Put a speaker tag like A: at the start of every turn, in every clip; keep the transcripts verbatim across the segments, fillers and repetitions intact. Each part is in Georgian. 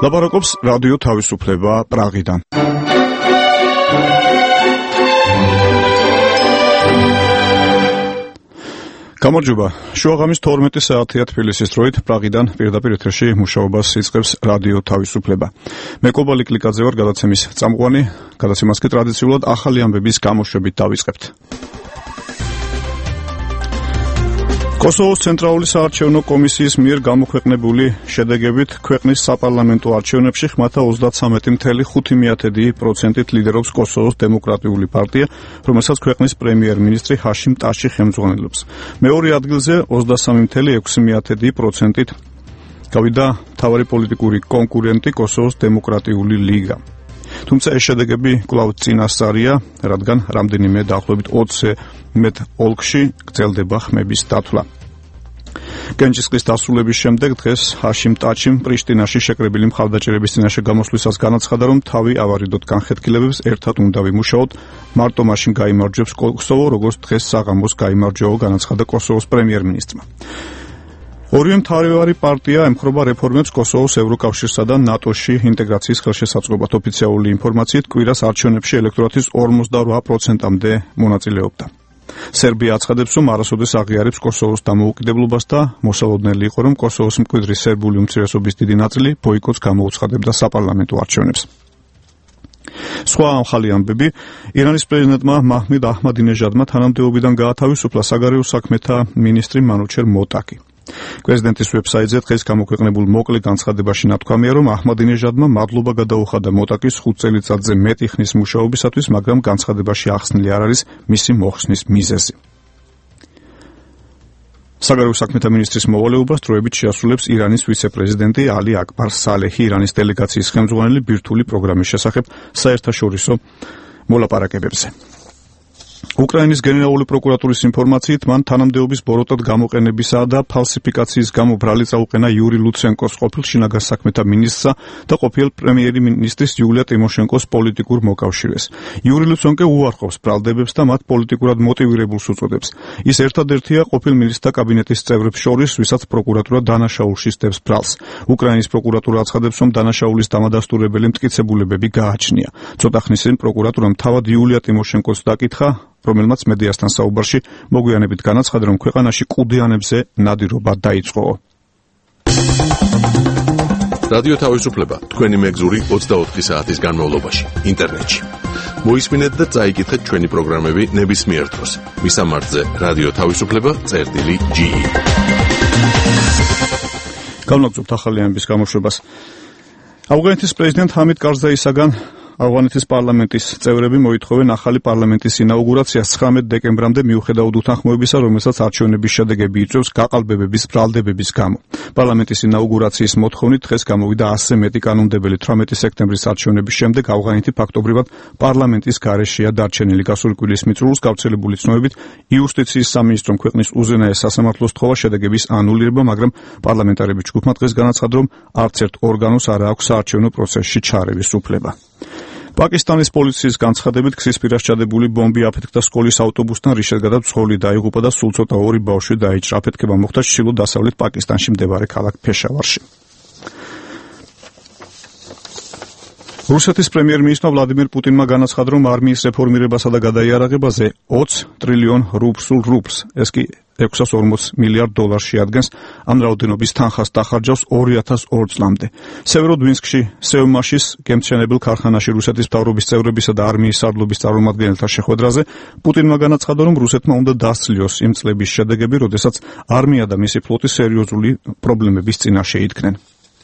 A: ლაპარაკობს რადიო თავისუფლება პრაღიდან. გამარჯობა. შუაღამის თორმეტი საათია თბილისის დროით პრაღიდან პირდაპირ ეთერში მუშაობას იწყებს რადიო თავისუფლება. მე კობალი კლიკაძე ვარ, გადაცემის წამყვანი. გადაცემას კი ტრადიციულად ახალი ამბების გამოშვებით დავიწყებთ. კოსოვოს ცენტრალური საარჩევნო კომისიის მიერ გამოქვეყნებული შედეგებით ქვეყნის საპარლამენტო არჩევნებში ხმათა ოცდათვრამეტი ფاصლე ხუთი პროცენტით ლიდერობს კოსოვოს დემოკრატიული პარტია, რომელსაც ქვეყნის პრემიერ-მინისტრი ჰაშიმ ტაში ხელმძღვანელობს. მეორე ადგილზე ოცდასამი ფاصლე ექვსი პროცენტით გავიდა მთავარი პოლიტიკური კონკურენტი კოსოვოს დემოკრატიული ლიგა. თუმცა ეს შედეგები კვლავ წინასწარია, რადგან რამდენიმე დაახლოებით ოცზე მეტ ოლქში გრძელდება ხმების დათვლა. გენჯისყრის დასრულების შემდეგ დღეს ჰაშიმ ტაჩიმ პრიშტინაში შეკრებილი მხარდაჭერების წინაშე გამოსვლისას განაცხადა, რომ თავი ავარიდოთ განხეთქილებებს ერთად უნდა ვიმუშაოთ, მარტო მაშინ გაიმარჯვებს კოსოვო, როგორც დღეს საღამოს გაიმარჯვებო, განაცხადა კოსოვოს პრემიერ-მინისტრმა. ორივე მთავარი პარტია ემხრობა რეფორმებს კოსოვოს ევროკავშირსა და ნატოში ინტეგრაციის ხელშესაწყობად. ოფიციალური ინფორმაციით კვირას არჩევნებში ელექტორატის ორმოცდაოთხ პროცენტამდე მონაწილეობდა. სერბია აცხადებს, რომ არასოდეს აღიარებს კოსოვოს დამოუკიდებლობას და მოსალოდნელი იყო, რომ კოსოვოს მკვიდრი სერბული უმცირესობის დიდი ნაწილი ბოიკოტს გამოუცხადებდა საპარლამენტო არჩევნებს. სხვა ახალი ამბები. ირანის პრეზიდენტმა მაჰმედ აჰმადინეჟადმა თანამდებობიდან გაათავისუფლა საგარეო საქმეთა მინისტრი მანუჩერ მოტაკი. პრეზიდენტის ვებსაიტზე დღეს გამოქვეყნებულ მოკლე განცხადებაში ნათქვამია, რომ აჰმადინეჟადმა მადლობა გადაუხადა მოტაკის ხუთ წელიწადზე მეტი ხნის მუშაობისათვის, მაგრამ განცხადებაში ახსნილი არ არის მისი მოხსნის მიზეზი. საგარეო საქმეთა მინისტრის მოვალეობას დროებით შეასრულებს ირანის ვიცე-პრეზიდენტი ალი აკბარ სალეჰი ირანის დელეგაციის ხელმძღვანელი ბირთვული პროგრამის შესახებ საერთაშორისო მოლაპარაკებებზე. უკრაინის გენერალური პროკურატურის ინფორმაციით მან თანამდებობის ბოროტად გამოყენებისა და ფალსიფიკაციის გამო ბრალი წაუყენა იური ლუცენკოს ყოფილ შინაგან საქმეთა მინისტრსა და ყოფილ პრემიერ-მინისტრის იულია ტიმოშენკოს პოლიტიკურ მოკავშირეს. იური ლუცენკო უარყოფს ბრალდებებს და მათ პოლიტიკურად მოტივირებულს უწოდებს. ის ერთადერთია ყოფილ მინისტრთა კაბინეტის წევრებს შორის, ვისაც პროკურატურა დანაშაულში სდევს ბრალს. უკრაინის პროკურატურა აცხადებს, რომ დანაშაულის დამადასტურებელი მტკიცებულებები გააჩნია. ცოტა ხნის წინ პროკურატურამ თავად იულია ტიმოშენკოს დაკითხა, რომელმაც მედიასთან საუბარში მოგვიანებით განაცხადა, რომ ქვეყანაში კუდიანებზე ნადირობა დაიწყო.
B: რადიო თავისუფლება თქვენი მეგზური ოცდაოთხი საათის განმავლობაში ინტერნეტში. მოისმინეთ და წაიკითხეთ ჩვენი პროგრამები ნებისმიერ დროს. მისამართზე რადიო თავისუფლება წერტილი ჯი.
A: განვაგრძობთ ახალი ამბების გამოშვებას. ავღანეთის პრეზიდენტ ჰამიდ კარზაისაგან ავღანეთის პარლამენტის წევრები მოითხოვენ ახალი პარლამენტის ინაუგურაციას ცხრამეტ დეკემბრამდე, მიუხედავად უთანხმოებისა, რომელსაც არჩევნების შედეგები იწვევს გაყალბებების ბრალდებების გამო. პარლამენტის ინაუგურაციის მოთხოვნით დღეს გამოვიდა ასზე მეტი კანონმდებელი. თვრამეტი სექტემბრის არჩევნების შემდეგ ავღანეთი ფაქტობრივად პარლამენტის გარეშეა დარჩენილი. გასული კვირის მიწურულს გავრცელებული ცნობებით იუსტიციის სამინისტრომ ქვეყნის უზენაეს სასამართლოს თხოვა შედეგების ანულირება, მაგრამ პარლამენტარების ჯგუფმა დღეს განაცხადა, რომ არც ერთ ორგანოს არ აქვს საარჩევნო პროცესში ჩარევის უფლება. პაკისტანის პოლიციის განცხადებით გზის პირას ჩადებული ბომბი აფეთქდა სკოლის ავტობუსთან, რის შედეგადაც ცხოველი დაიღუპა და სულ ცოტა ორი ბავშვი დაიჭრა. აფეთქება მოხდა ჩრდილო-დასავლეთ პაკისტანში მდებარე ქალაქ ფეშავარში. რუსეთის პრემიერ-მინისტრმა ვლადიმერ პუტინმა განაცხადა, რომ არმიის რეფორმირებასა და გადაიარაღებაზე ოცი ტრილიონ რუბლს რუბლს, ეს კი ექვსას ორმოცი მილიარდ დოლარს შეადგენს, ამ რაოდენობის თანხას დახარჯავს ორი ათას ორ წლამდე. სევეროდვინსკში, სევმაშის გემთმშენებელ ქარხანაში რუსეთის მთავრობის წევრებისა და არმიის სარდლობის წარმომადგენელთა შეხვედრაზე პუტინმა განაცხადა, რომ რუსეთმა უნდა დასცლიოს იმ წლების შედეგები, როდესაც არმია და მისი ფლოტი სერიოზული პრობლემების წინაშე იდგნენ.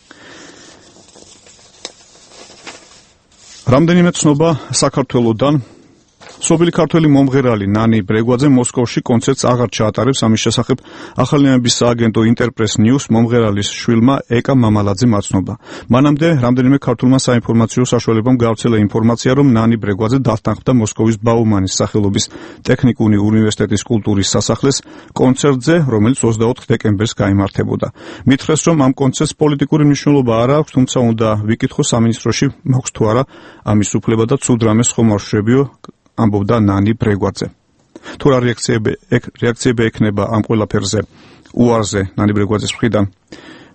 A: რამდენიმე ცნობა საქართველოდან. სოფელი ქართველი მომღერალი ნანი ბრეგვაძე მოსკოვში კონცერტს აღარ ჩაატარებს. ამის შესახებ ახალი ამბების სააგენტო ინტერპრეს ნიუს მომღერალის შვილმა ეკა მამალაძემ აცნობა. მანამდე რამდენიმე ქართულმა საინფორმაციო საშუალებამ გავრცელა ინფორმაცია, რომ ნანი ბრეგვაძე დათანხმდა მოსკოვის ბაუმანის სახელობის ტექნიკური უნივერსიტეტის კულტურის სასახლეს კონცერტზე, რომელიც ოცდაოთხ დეკემბერს გაიმართებოდა. მითხრეს, რომ ამ კონცერტს პოლიტიკური მნიშვნელობა არ აქვს, თუმცა უნდა ვიკითხო სამინისტროში მაქვს თუ არა ამის უფლება და ცუდ რამეს ხომ არ ვშვებიო, ამბობდა ნანი ბრეგვაძე. თუ რა რეაქციები რეაქციები ექნება ამ ყველაფერზე უარზე ნანი ბრეგვაძის მხრიდან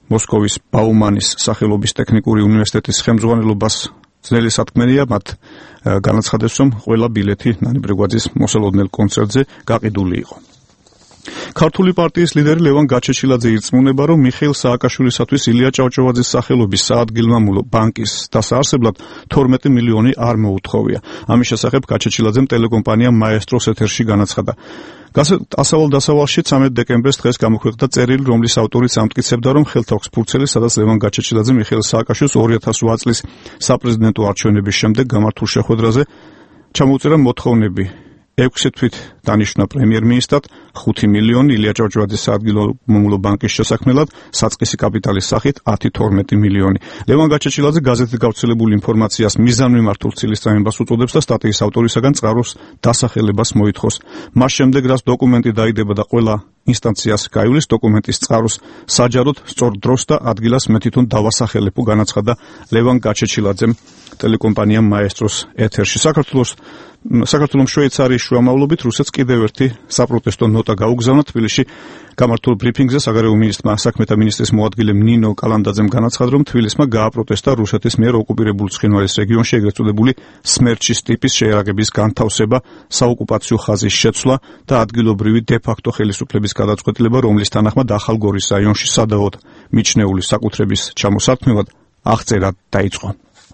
A: მოსკოვის ბაუმანის სახელობის ტექნიკური უნივერსიტეტის ხელმძღვანელობას ძნელი სათქმელია მათ განაცხადეს, რომ ყველა ბილეთი ნანი ბრეგვაძის მოსალოდნელ კონცერტზე გაყიდული იყო. ქართული პარტიის ლიდერი ლევან გაჩეჩილაძე ირწმუნება, რომ მიხეილ სააკაშვილისათვის ილია ჭავჭავაძის სახელობის საადგილმამულო ბანკის დასაარსებლად თორმეტი მილიონი არ მოუთხოვია. ამის შესახებ გაჩეჩილაძემ ტელეკომპანია მაესტროს ეთერში განაცხადა. ასავალ-დასავალში ცამეტ დეკემბერს დღეს გამოქვეყნდა წერილი, რომლის ავტორიც ამტკიცებდა, რომ ხელთ აქვს ფურცელი, სადაც ლევან გაჩეჩილაძე მიხეილ სააკაშვილს ორი ათას ოთხ წლის საპრეზიდენტო არჩევნების შემდეგ გამართულ შეხვედრაზე ჩამოუწერა მოთხოვნები ექვსი თვით დანიშნა პრემიერ-მინისტრად ხუთი მილიონი ილია ჭავჭავაძის საადგილმამულო ბანკის შესაქმნელად, საწყისი კაპიტალის სახით ათი თორმეტი მილიონი. ლევან გაჩეჩილაძე გაზეთით გავრცელებული ინფორმაციას მიზანმიმართულ ცილისწამებას უწოდებს და სტატიის ავტორისაგან წყაროს დასახელებას მოითხოვს. მას შემდეგ, რაც დოკუმენტი დაიდება და ყველა ინსტანციას გაივლის, დოკუმენტის წყაროს საჯაროდ სწორ დროს და ადგილას მე თვითონ დავასახელებ, განაცხადა ლევან გაჩეჩილაძემ ტელეკომპანია მაესტროს ეთერში. საქართველოს საქართველოს შვეიცარიის შუამავლობით რუსეთს კიდევ ერთი საპროტესტო ნოტა გაუგზავნა. თბილისში გამართულ ბრიფინგზე საგარეო მინისტრმა საქმეთა მინისტრის მოადგილე ნინო კალანდაძემ განაცხადა, რომ თბილისმა გააპროტესტა რუსეთის მიერ ოკუპირებულ ცხინვალის რეგიონში ეგრეთ წოდებული სმერჩის ტიპის შეიარაღების განთავსება, საოკუპაციო ხაზის შეცვლა და ადგილობრივი დე-ფაქტო ხელისუფლების გადაწყვეტილება, რომლის თანახმად ახალგორის რაიონში სადავოდ მიჩნეული საკუთრების ჩამოსართმევად აღწერა დაიწყო.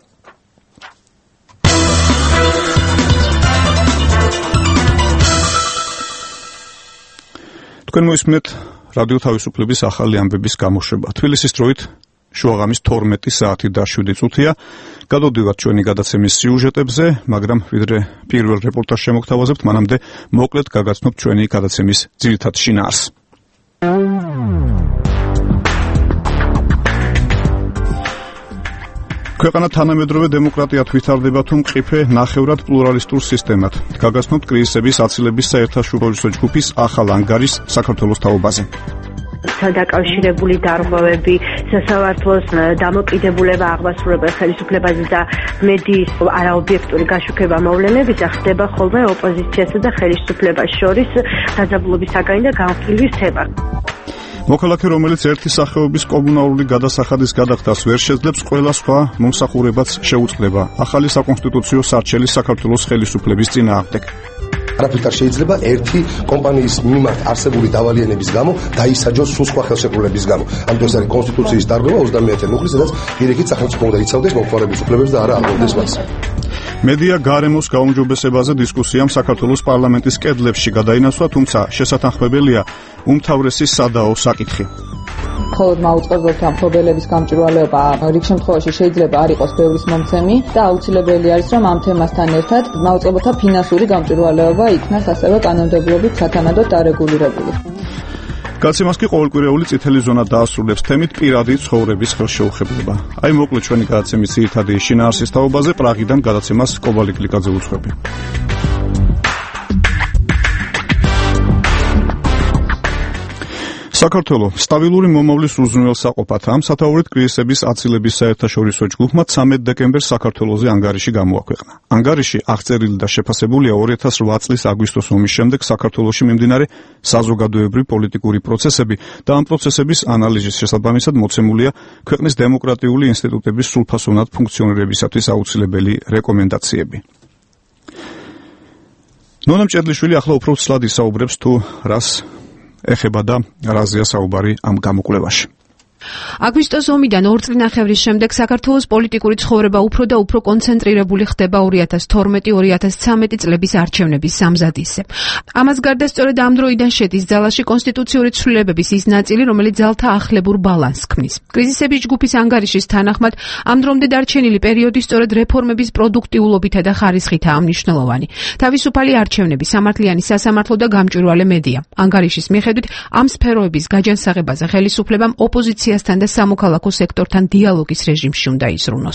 A: თქვენ მოისმენთ რადიო თავისუფლების ახალი ამბების გამოშვება. თბილისის დროით შუაღამის თორმეტი საათი და შვიდი წუთია. გადავდივართ ჩვენი გადაცემის სიუჟეტებზე, მაგრამ ვიდრე პირველ რეპორტაჟს შემოგთავაზებთ, მანამდე მოკლედ გაგაცნობთ ჩვენი გადაცემის ძირითად შინაარსს. ქვეყანა თანამედროვე დემოკრატიად ვითარდება თუ მყიფე ნახევრად პლურალისტურ სისტემად. გაგაცნობთ კრიზისების აცილების საერთაშორისო ჯგუფის ახალ ანგარის საქართველოს თაობაზე.
C: დაკავშირებული დარღვევები, სასამართლოს დამოკიდებულება აღმასრულებელ ხელისუფლებაზე და მედიის არაობიექტური გაშუქება მოვლენებისა ხდება ხოლმე ოპოზიციასა და ხელისუფლებას შორის დაძაბულობისაგანი და განხილვის თემა.
A: მოქალაქე, რომელიც ერთი სახეობის კომუნალური გადასახადის გადახდას ვერ შეძლებს, ყველა სხვა მომსახურებაც შეუწყდება. ახალი საკონსტიტუციო სარჩელი საქართველოს ხელისუფლების წინააღმდეგ.
D: არაფრით არ შეიძლება ერთი კომპანიის მიმართ არსებული დავალიანების გამო დაისაჯოს სულ სხვა ხელშეკრულების გამო. ამიტომ ეს არის კონსტიტუციის დარღვევა ოცდამეათე ნოემბრის, სადაც პირიქით სახელმწიფო უნდა იცავდეს მომხმარების უფლებებს და არა აღორდეს მას.
A: მედია გარემოს გაუმჯობესებაზე დისკუსიამ საქართველოს პარლამენტის კედლებში გადაინაცვლა, თუმცა შესათანხმებელია უმთავრესი სადაო საკითხი.
E: მხოლოდ მაუწყებელთა მფლობელების გამჭვირვალეობა რიგ შემთხვევაში შეიძლება არ იყოს ბევრის მომცემი და აუცილებელი არის, რომ ამ თემასთან ერთად მაუწყებელთა ფინანსური გამჭვირვალეობა იქნას ასევე კანონმდებლობით სათანადოდ დარეგულირებული.
A: გაცემას კი ყოველკვირეული წითელი ზონა დაასრულებს თემით პირადი ცხოვრების ხელშეუხებლება. აი მოკლედ ჩვენი გადაცემის ძირითადი შინაარსის თაობაზე პრაღიდან გადაცემას კობალი გლიკაძე უძღვები. საქართველოს სტაბილური მომავლის უზრუნველსაყოფად ამ სათაურით კრიზისების აცილების საერთაშორისო ჯგუფმა ცამეტ დეკემბერს საქართველოზე ანგარიში გამოაქვეყნა. ანგარიში აღწერილი და შეფასებულია ორი ათას ოთხ წლის აგვისტოს ომის შემდეგ საქართველოში მიმდინარე საზოგადოებრივი პოლიტიკური პროცესები და ამ პროცესების ანალიზის შესაბამისად მოცემულია ქვეყნის დემოკრატიული ინსტიტუტების სრულფასოვნად ფუნქციონირებისათვის აუცილებელი რეკომენდაციები. ნონა მჭედლიშვილი ახლა უფრო ცლად ისაუბრებს თუ რას ეხება და რაზეა საუბარი ამ გამოკვლევაში.
F: აგვისტოს ომიდან ორ წლინახევრის შემდეგ საქართველოს პოლიტიკური ცხოვრება უფრო და უფრო კონცენტრირებული ხდება ორი ათას თორმეტი ორი ათას ცხრამეტი წლების არჩევნების სამზადისზე. ამას გარდა სწორედ ამ დროიდან შედის ძალაში კონსტიტუციური ცვლილებების ის ნაწილი, რომელიც ძალთა ახლებურ ბალანსს ქმნის. კრიზისების ჯგუფის ანგარიშის თანახმად ამ დრომდე დარჩენილი პერიოდი სწორედ რეფორმების პროდუქტიულობითა და ხარისხითაა მნიშვნელოვანი. თავისუფალი არჩევნები, სამართლიანი სასამართლო და გამჭვირვალე მედია. ანგარიშის მიხედვით ამ სფეროების გაჯანსაღებაზე ხელისუფლებამ ოპოზიცია და სამოქალაქო სექტორთან დიალოგის რეჟიმში უნდა იზრუნოს.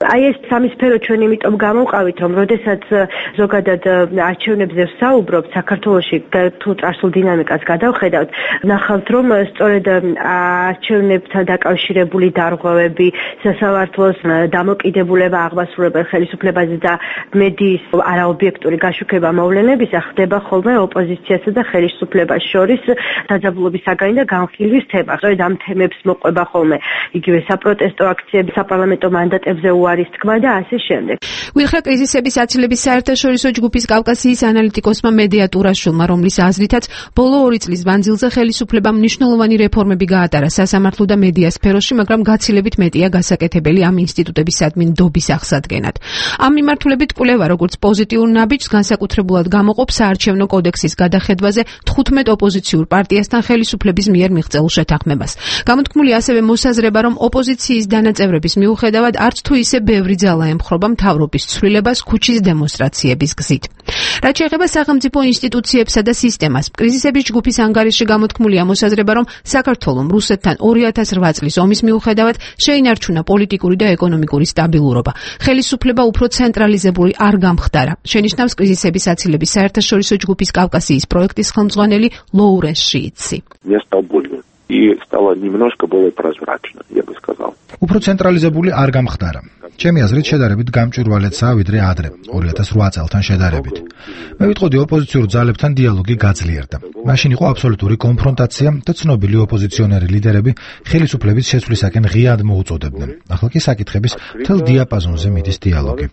C: აი ეს სამი სფერო ჩვენ იმიტომ გამოვყავით, რომ როდესაც ზოგადად არჩევნებზე ვსაუბრობთ, საქართველოში თუ წარსულ დინამიკას გადავხედავთ, ნახავთ, რომ სწორედ არჩევნებთან დაკავშირებული დარღვევები, სასამართლოს დამოკიდებულება აღმასრულებელ ხელისუფლებაზე და მედიის არაობიექტური გაშუქება მოვლენებისა ხდება ხოლმე ოპოზიციასა და ხელისუფლებას შორის დაძაბულობისაგანი და განხილვის თემა. სწორედ ამ თემებს მოყვება ხოლმე იგივე საპროტესტო აქციები, საპარლამენტო მანდატებზე უარის თქმა და ასე შემდეგ.
F: ვიხრა კრიზისების აცილების საერთაშორისო ჯგუფის კავკასიის ანალიტიკოსმა მედია ტურაშვილმა, რომლის აზრითაც ბოლო ორი წლის მანძილზე ხელისუფლებამ მნიშვნელოვანი რეფორმები გაატარა სასამართლო და მედია სფეროში, მაგრამ გაცილებით მეტია გასაკეთებელი ამ ინსტიტუტებისადმი ნდობის აღსადგენად. ამ მიმართულებით კვლევა, როგორც პოზიტიურ ნაბიჯს განსაკუთრებულად გამოყოფს საარჩევნო კოდექსის გადახედვაზე თხუთმეტ ოპოზიციურ პარტიასთან ხელისუფლების მიერ მიღწეულ შეთანხმებას. გამოთქმული ასევე მოსაზრება, რომ ოპოზიციის დანაწევრების მიუხედავად არც თუ ისე ბევრი ძალა ემხრობა მთავრობის ცვლილებას ქუჩის დემონსტრაციების გზით. რაც შეეხება სახელმწიფო ინსტიტუციებსა და სისტემას, კრიზისების ჯგუფის ანგარიშში გამოთქმულია მოსაზრება, რომ საქართველომ რუსეთთან ორი ათას რვა წლის ომის მიუხედავად შეინარჩუნა პოლიტიკური და ეკონომიკური სტაბილურობა. ხელისუფლება უფრო ცენტრალიზებული არ გამხდარა. შენიშნავს კრიზისების აცილების საერთაშორისო ჯგუფის კავკასიის პროექტის ხელმძღვანელი ლოურენს შიიცი.
G: И стало немножко более прозрачно, я бы сказал.
H: უფრო ცენტრალიზებული არ გამხდარა. ჩემი აზრით შედარებით გამჭვირვალეცაა ვიდრე ადრე, ორი ათას რვა წელთან შედარებით. მე ვიტყოდი ოპოზიციურ ძალებთან დიალოგი გაძლიერდა. მაშინ იყო აბსოლუტური კონფრონტაცია და ცნობილი ოპოზიციონერი ლიდერები ხელისუფლების შეცვლისაკენ ღიად მოუწოდებდნენ. ახლა კი საკითხების მთელ დიაპაზონზე მიდის დიალოგი.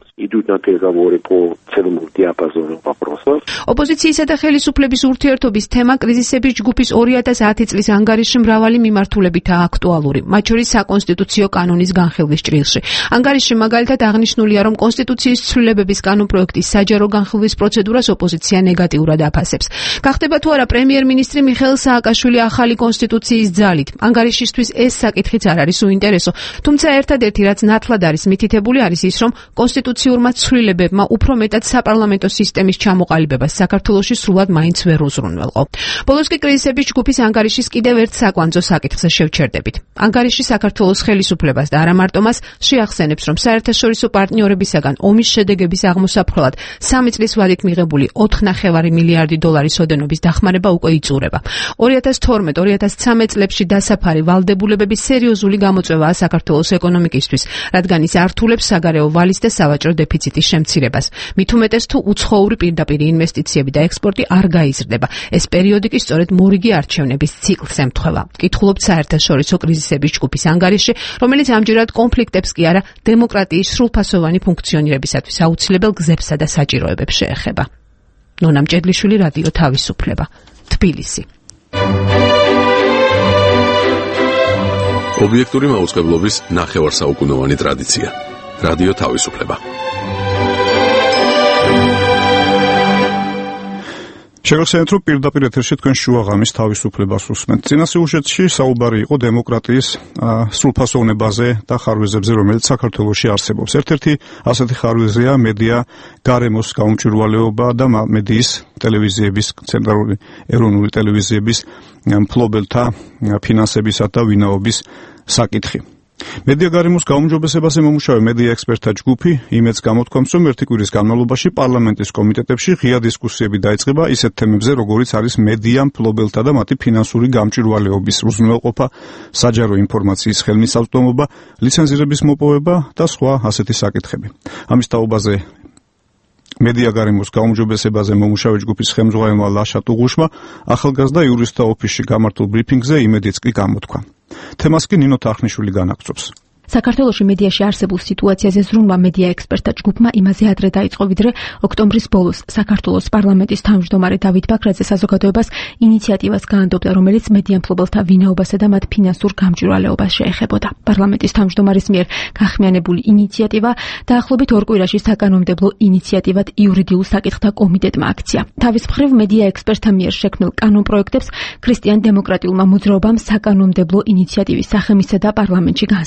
F: ოპოზიციისა და ხელისუფლების ურთიერთობის თემა კრიზისების ჯგუფის ორი ათას ათი წლის ანგარიშში მრავალი მიმართულებითაა აქტუალური, მათ შორის საკონსტიტუციო კანონის განხილვის ჭრილში. ანგარიშში მაგალითად აღნიშნულია, რომ კონსტიტუციის ცვლილებების კანონპროექტის საჯარო განხილვის პროცედურას ოპოზიცია ნეგატიურად აფასებს. გახდება თუ არა პრემიერ-მინისტრი მიხეილ სააკაშვილი ახალი კონსტიტუციის ძალით. ანგარიშისთვის ეს საკითხიც არ არის უინტერესო, თუმცა ერთადერთი რაც ნათლად არის მითითებული არის ის, რომ კონსტიტუციურმა ცვლილებებმა უფრო მეტად საპარლამენტო სისტემის ჩამოყალიბებას საქართველოში სრულად მაინც ვერ უზრუნველყო. ბოლოს კი კრიზისების ჯგუფის ანგარიშის კიდევ ერთ საკვანძო საკითხზე შევჩერდებით. ანგარიში საქართველოს ხელისუფლებას და არა მარტო მას შეახსენებს, რომ საერთაშორისო პარტნიორებისაგან ომის შედეგების აღმოსაფრთხებლად სამი წლის ვადით მიღებული ოთხ ნახევარი მილიარდი დოლარის ოდენობის დახმარება უკვე იწურება. ორი ათას თორმეტ ორი ათას ცხრამეტ წლებში დასაფარი ვალდებულებების სერიოზული გამოწვევაა საქართველოს ეკონომიკისთვის, რადგან ის ართულებს საგარეო ვალის და სავაჭრო დეფიციტის შემცირებას. მით უმეტეს თუ უცხოური პირდაპირ ინვესტიციები და ექსპორტი არ გაიზრდება. ეს პერიოდი კი სწორედ მორიგი არჩევნების ციკლს ემთხვევა. კითხულობთ საერთაშორისო კრიზისების ჯგუფის ანგარიშში, რომელიც ამჯერად კონფლიქტებს კი არა, დემოკრატიის სრულფასოვანი ფუნქციონირებისათვის აუცილებელ გზებსა და საჭიროებებს შეეხება. ნონა მჭედლიშვილი, რადიო თავისუფლება, თბილისი.
B: ობიექტური მაუწყებლობის ნახევარსაუკუნოვანი ტრადიცია. რადიო თავისუფლება.
A: შეგახსენებთ, რომ პირდაპირ ეთერში თქვენ შუაღამის თავისუფლებას უსმენთ. წინა სიუჟეტში საუბარი იყო დემოკრატიის სრულფასოვნებაზე და ხარვეზებზე, რომელიც საქართველოში არსებობს. ერთ-ერთი ასეთი ხარვეზია მედია გარემოს გაუმჭვირვალეობა და მედიის ტელევიზიების, ცენტრალური ეროვნული ტელევიზიების მფლობელთა ფინანსებისა და ვინაობის საკითხი. მედია გარემოს გაუმჯობესებაზე მომუშავე მედია ექსპერტთა ჯგუფი იმედს გამოთქვამს, რომ ერთი კვირის განმავლობაში პარლამენტის კომიტეტებში ღია დისკუსიები დაიწყება ისეთ თემებზე, როგორიც არის მედია მფლობელთა და მათი ფინანსური გამჭვირვალეობის უზრუნველყოფა, საჯარო ინფორმაციის ხელმისაწვდომობა, ლიცენზირების მოპოვება და სხვა ასეთი საკითხები. ამის თაობაზე მედია გარემოს გაუმჯობესებაზე მომუშავე ჯგუფის ხელმძღვანელმა ლაშა ტუღუშმა ახალგაზრდა იურისტთა ოფისში გამართულ ბრიფინგზე იმედიც კი გამოთქვა. თემას კი ნინო თახნიშვილი განაგწობს.
I: საქართველოში მედიაში არსებულ სიტუაციაზე ზრუნვა მედია ექსპერტთა ჯგუფმა იმაზე ადრე დაიწყო, ვიდრე ოქტომბრის ბოლოს საქართველოს პარლამენტის თავმჯდომარე დავით ბაქრაძე საზოგადოებას ინიციატივას გაანდობდა, რომელიც მედია მფლობელთა ვინაობასა და მათ ფინანსურ გამჭვირვალეობას შეეხებოდა. პარლამენტის თავმჯდომარის მიერ გახმიანებული ინიციატივა დაახლოებით ორ კვირაში საკანონმდებლო ინიციატივად იურიდიულ საკითხთა კომიტეტმა აქცია. თავის მხრივ მედია ექსპერტთა მიერ შექმნილ კანონპროექტებს ქრისტიან-დემოკრატიულმა მოძრაობამ საკანონმდებლო ინიციატივის სახე მისცა და პარლამენტში განსახილულად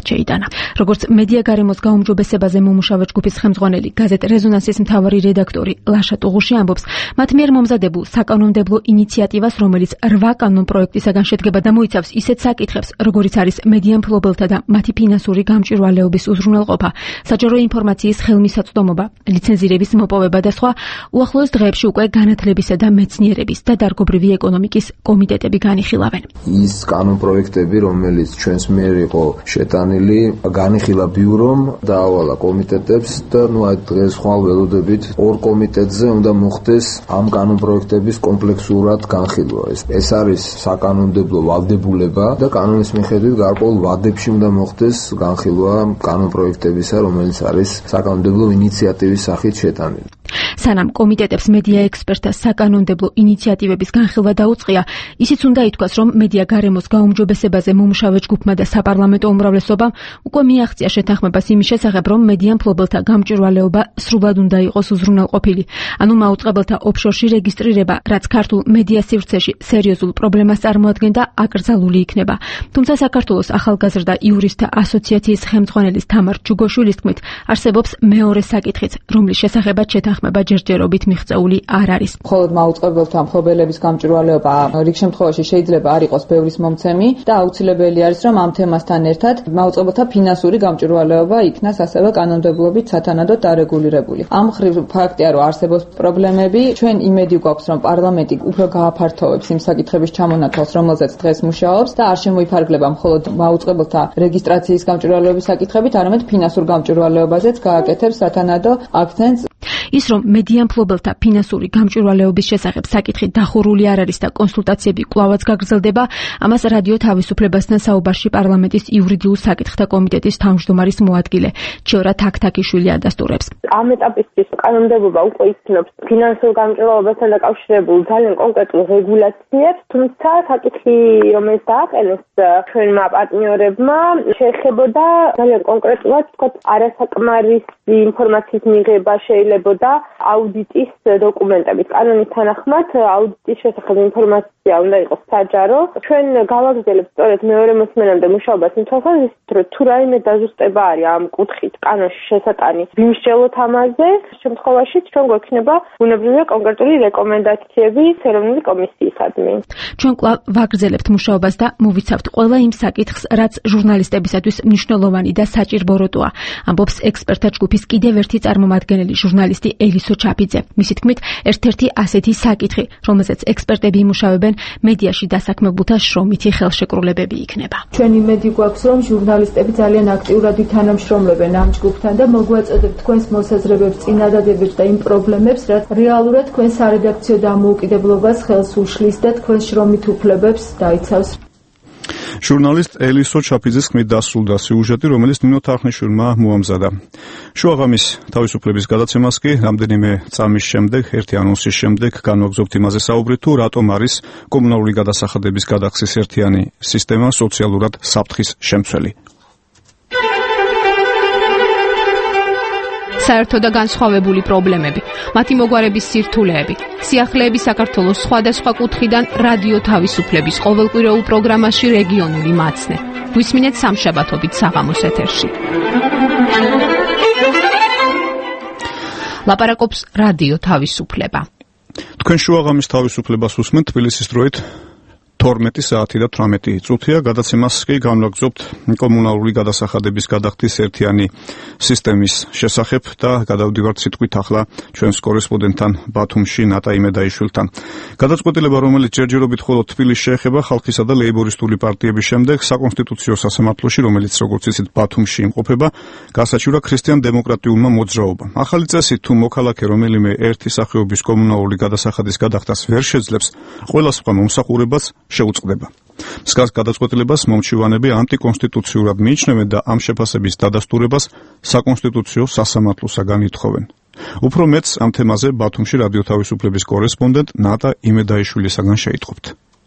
I: ნათლად შეიტანა. Როგორც მედია გარემოს გაუმჯობესებაზე მომუშავე ჯგუფის ხელმძღვანელი გაზეთ რეზონანსის მთავარი რედაქტორი ლაშა ტუღუში ამბობს, მათ მიერ მომზადებულ საკანონმდებლო ინიციატივას, რომელიც რვა კანონ პროექტისაგან შედგება და მოიცავს ისეთ საკითხებს, როგორიც არის მედია მფლობელთა და მათი ფინანსური გამჭვირვალეობის უზრუნველყოფა, საჯარო ინფორმაციის ხელმისაწვდომობა, ლიცენზირების მოპოვება და სხვა, უახლოეს დღეებში უკვე განათლებისა და მეცნიერების და დარგობრივი ეკონომიკის კომიტეტები განიხილავენ.
J: ის კანონპროექტები, რომელიც ჩვენს მიერ იყო შეტანილი, განიხილა ბიურომ, დაავალა კომიტეტებს და ნუ აი დღეს ხვალ ველოდებით ორ კომიტეტზე უნდა მოხდეს ამ კანონპროექტების კომპლექსურად განხილვა. ეს ეს არის საკანონმდებლო ვალდებულება და კანონის მიხედვით გარკვეულ ვადებში უნდა მოხდეს განხილვა კანონპროექტებისა, რომელიც არის საკანონმდებლო ინიციატივის სახით შეტანილი.
I: სანამ კომიტეტებს მედია ექსპერტთა საკანონმდებლო ინიციატივების განხილვა დაუწყია, ისიც უნდა ითქვას, რომ მედია გარემოს გაუმჯობესებაზე მომუშავე ჯგუფმა და საპარლამენტო უმრავლესობამ უკვე მიაღწია შეთანხმებას იმის შესახებ, რომ მედია მფლობელთა გამჭვირვალეობა სრულად უნდა იყოს უზრუნველყოფილი. ანუ მაუწყებელთა ოფშორში რეგისტრირება, რაც ქართულ მედია სივრცეში სერიოზულ პრობლემას წარმოადგენდა, აკრძალული იქნება. თუმცა საქართველოს ახალგაზრდა იურისტთა ასოციაციის ხელმძღვანელის თამარ ჯუგოშვილის თქმით, არსებობს მეორე საკითხიც, რომლის შესახებაც შეთანხმება ჯერჯერობით მიღწეული არ არის.
E: მხოლოდ მაუწყებელთა მფლობელების გამჭვირვალეობა რიგ შემთხვევაში შეიძლება არ იყოს ბევრის მომცემი და აუცილებელი არის, რომ ამ თემასთან ერთად მაუწყებელთა ფინანსური გამჭვირვალეობა იქნას ასევე კანონმდებლობით სათანადოდ დარეგულირებული. ამ ხრივ ფაქტია, რომ არსებობს პრობლემები, ჩვენ იმედი გვაქვს, რომ პარლამენტი უფრო გააფართოვებს იმ საკითხების ჩამონათვალს, რომელზეც დღეს მუშაობს და არ შემოიფარგლება მხოლოდ მაუწყებელთა რეგისტრაციის გამჭვირვალეობის საკითხებით, არამედ ფინანსურ გამჭვირვალეობაზეც გააკეთებს სათანადო აქცენტს.
I: ის, რომ მედია მფლობელთა ფინანსური გამჭვირვალეობის შესახებ საკითხი დახურული არ არის და კონსულტაციები კვლავაც გაგრძელდება, ამას რადიო თავისუფლებასთან საუბარში პარლამენტის იურიდიულ საკითხთა კომიტეტის თავმჯდომარის მოადგილე ჩიორა თაქთაქიშვილი ადასტურებს.
K: ამ ეტაპისთვის კანონმდებლობა უკვე იცნობს ფინანსურ გამჭვირვალეობასთან დაკავშირებულ ძალიან კონკრეტულ რეგულაციებს, თუმცა საკითხი, რომელიც დააყენეს ჩვენმა პარტნიორებმა, შეეხებოდა ძალიან კონკრეტულად, ვთქვათ, არასაკმარისი ინფორმაციის მიღება შეიძლება და აუდიტის დოკუმენტებით. კანონის თანახმად აუდიტის შესახებ ინფორმაცია უნდა იყოს საჯარო. ჩვენ გავაგრძელებთ სწორედ მეორე მოსმენამდე მუშაობას იმ თვალსაზრისით, რომ თუ რაიმე დაზუსტება არის ამ კუთხით კანონში შესატანი, ვიმსჯელოთ ამაზე. შემთხვევაში ჩვენ გვექნება ბუნებრივია კონკრეტული რეკომენდაციები ეროვნული კომისიისადმი.
I: ჩვენ კვლავ ვაგრძელებთ მუშაობას და მოვიცავთ ყველა იმ საკითხს, რაც ჟურნალისტებისათვის მნიშვნელოვანი და საჭირო როტოა, ამბობს ექსპერტთა ჯგუფის კიდევ ერთი წარმომადგენელი ჟურნალისტი ელისო ჩაფიძე. მისი თქმით, ერთ-ერთი ასეთი საკითხი, რომელზეც ექსპერტები იმუშავებენ, მედიაში დასაქმებულთა შრომითი ხელშეკრულებები იქნება.
L: ჩვენ იმედი გვაქვს, რომ ჟურნალისტები ძალიან აქტიურად ითანამშრომლობენ ამ ჯგუფთან და მოგვაწოდებთ თქვენს მოსაზრებებს, წინადადებებს და იმ პრობლემებს, რაც რეალურად თქვენს სარედაქციო დამოუკიდებლობას ხელს უშლის და თქვენს შრომით უფლებებს დაიცავს.
A: ჟურნალისტ ელისო ჩაფიძის თქმით დასრულდა სიუჟეტი, რომელიც ნინო თარხნიშვილმა მოამზადა. შუაღამის თავისუფლების გადაცემას კი რამდენიმე წამის შემდეგ, ერთი ანონსის შემდეგ განვაგრძობთ იმაზე საუბრი, თუ რატომ არის კომუნალური გადასახადების გადახსის ერთიანი სისტემა სოციალურად საფრთხის შემცველი.
F: საერთო და განსხვავებული პრობლემები, მათი მოგვარების სირთულეები, სიახლეები საქართველოს სხვადასხვა კუთხიდან რადიო თავისუფლების ყოველკვირეულ პროგრამაში რეგიონული მაცნე. გვისმინეთ სამშაბათობით საღამოს ეთერში. ლაპარაკობს რადიო თავისუფლება.
A: თქვენ შუაღამის თავისუფლებას უსმენთ თბილისის დროით თორმეტი საათი და თვრამეტი წუთია. გადაცემას კი განვაგრძობთ კომუნალური გადასახადების გადახდის ერთიანი სისტემის შესახებ და გადავდივართ სიტყვით ახლა ჩვენს კორესპონდენტთან ბათუმში ნატა იმედაიშვილთან. გადაწყვეტილება, რომელიც ჯერჯერობით მხოლოდ თბილისს შეეხება ხალხისა და ლეიბორისტული პარტიების შემდეგ, საკონსტიტუციო სასამართლოში, რომელიც როგორც იცით ბათუმში იმყოფება, გასაჩივრა ქრისტიან-დემოკრატიულმა მოძრაობამ. ახალი წესი თუ მოქალაქე რომელიმე ერთი სახეობის კომუნალური გადასახადის გადახდას ვერ შეძლებს, ყველა სხვა მომსახურებას შეუწყდება. მსგავს გადაწყვეტილებას მომჩივანები ანტიკონსტიტუციურად მიიჩნევენ და ამ შეფასების დადასტურებას საკონსტიტუციო სასამართლოსაგან ითხოვენ. უფრო მეც ამ თემაზე ბათუმში რადიო თავისუფლების კორესპონდენტ ნატა იმედაიშვილისაგან შეიტყობთ.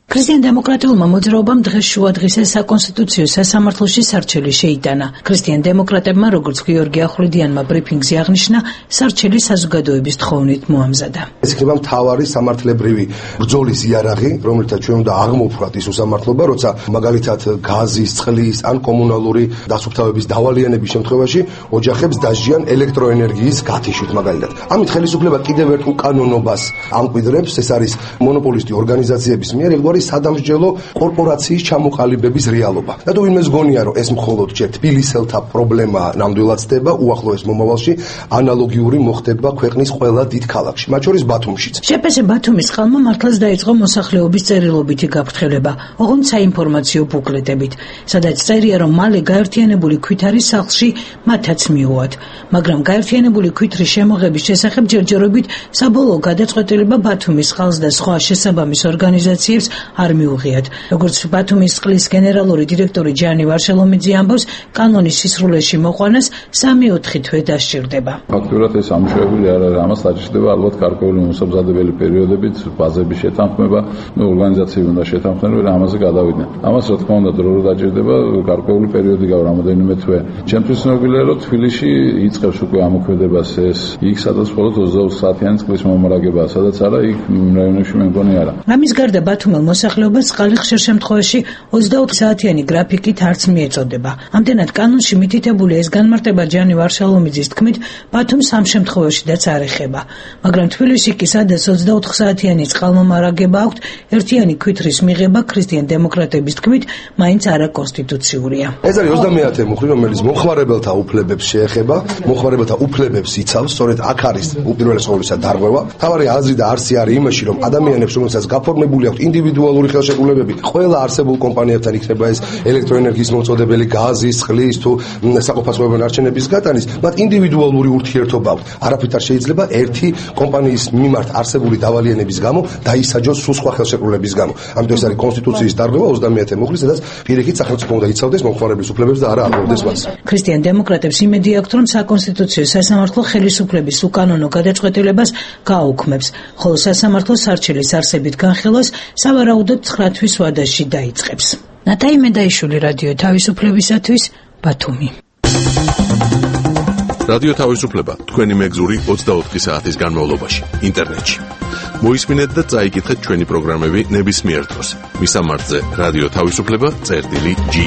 M: ქრისტიან-დემოკრატიულმა მოძრაობამ დღეს შუადღის საკონსტიტუციო სასამართლოში სარჩელი შეიტანა. ქრისტიან-დემოკრატებმა, როგორც გიორგი ახვლედიანმა ბრიფინგზე აღნიშნა, სარჩელი საზოგადოების თხოვნით მოამზადა.
D: ეს იქნება მთავარი სამართლებრივი ბრძოლის იარაღი, რომელთაც ჩვენ უნდა აღმოვფხვრათ ის უსამართლობა, როცა მაგალითად გაზის, წყლის ან კომუნალური დასუფთავების დავალიანების შემთხვევაში ოჯახებს დასჯიან ელექტროენერგიის გათიშვით მაგალითად. ამით ხელისუფლება კიდევ ერთ უკანონობას ამკვიდრებს, ეს არის მონოპოლისტი ორგანიზაციების მიერ სადამსჯელო კორპორაციის ჩამოყალიბების რეალობა. და თუ ვინმეს გონია, რომ ეს მხოლოდ ჯერ თბილისელთა პრობლემაა, ნამდვილად ხდება უახლოეს მომავალში ანალოგიური მოხდება ქვეყნის ყველა დიდ ქალაქში, მათ შორის ბათუმშიც.
M: შეპესე ბათუმის ხალხმა მართლაც დაიწყო მოსახლეობის წერილობითი გაფრთხილება, ოღონდ საინფორმაციო ბუკლეტებით, სადაც წერია, რომ მალე გაერთიანებული ქვით არის სახლში მათაც მიუვათ, მაგრამ გაერთიანებული ქვითრის შემოღების შესახებ ჯერჯერობით საბოლოო გადაწყვეტილება ბათუმის ხალხს და სხვა შესაბამის ორგანიზაციებს არ მიუღიათ. როგორც ბათუმის წყლის გენერალური დირექტორი ჯანი ვარშელომიძე ამბობს, კანონის სისრულეში მოყვანას სამი-ოთხი თვე დასჭირდება.
N: ფაქტურად ეს ამუშავებელი არ არის, ამას დაჭირდება ალბათ გარკვეული მოსამზადებელი პერიოდებით, ბაზების შეთანხმება, ორგანიზაციები უნდა შეთანხმდნენ და ამაზე გადავიდნენ. ამას რა თქმა უნდა დრო რო დაჭირდება, გარკვეული პერიოდი გავა რამოდენიმე თვე. ჩემთვის ცნობილია, რომ თბილისში იწყებს უკვე ამოქმედებას ეს, იქ სადაც მხოლოდ ოცდაოთხ საათიანი წყლის მომარაგებაა, სადაც არა, იქ რაიონებში მე მგონი არა.
M: ამის გარდა ბათუმელ მოსახლეობას წყალი ხშირ შემთხვევაში ოცდაოთხ საათიანი გრაფიკით არც მიეწოდება. ამდენად კანონში მითითებული ეს განმარტება ჯანი ვარშალომიძის თქმით, ბათუმს ამ შემთხვევაშიდაც არ ეხება. მაგრამ თბილისში კი სადაც ოცდაოთხ საათიანი წყალმომარაგება აქვთ, ერთიანი ქვითრის მიღება ქრისტიან-დემოკრატების თქმით, მაინც არაკონსტიტუციურია.
D: ეს არის ოცდამეათე მუხლი, რომელიც მომხმარებელთა უფლებებს შეეხება, მომხმარებელთა უფლებებს იცავს, სწორედ აქ არის უპირველეს ყოვლისა დარღვევა. თავარი აზრი და არსი არის იმაში, რომ ადამიანებს, რომელსაც გაფორმებული აქვთ ინდივიდუალური ხელშეკრულებები, ყველა არსებულ კომპანიებთან იქნება ეს ელექტროენერგიის მოწოდებელი, გაზის, წყლის თუ საყოფაცხოვრებო ნარჩენების გატანის, მათ ინდივიდუალური ურთიერთობა აქვთ. არაფრით არ შეიძლება ერთი კომპანიის მიმართ არსებული დავალიანების გამო დაისაჯოს სულ სხვა ხელშეკრულების გამო. ამიტომ ეს არის კონსტიტუციის დარღვევა ოცდამეათე მუხლი, სადაც პირიქით სახელმწიფო უნდა იცავდეს მომხმარებლის უფლებებს და არა აღროვდეს მას.
M: ქრისტიან-დემოკრატებს იმედი აქვთ, რომ საკონსტიტუციო სასამართლო ხელისუფლების უკანონო გადაწყვეტილებას გააუქმებს, ხოლო სასამართლო სარჩელის არსებით განხილვას სავარაუდოდ ცხრა თვის ვადაში დაიწყებს. ნატაი მედაიშვილი, რადიო თავისუფლებისათვის, ბათუმი.
B: რადიო თავისუფლება თქვენი მეგზური ოცდაოთხი საათის განმავლობაში ინტერნეტში. მოისმინეთ და წაიკითხეთ ჩვენი პროგრამები ნებისმიერ დროს. მისამართზე რადიო თავისუფლება წერტილი ჯი.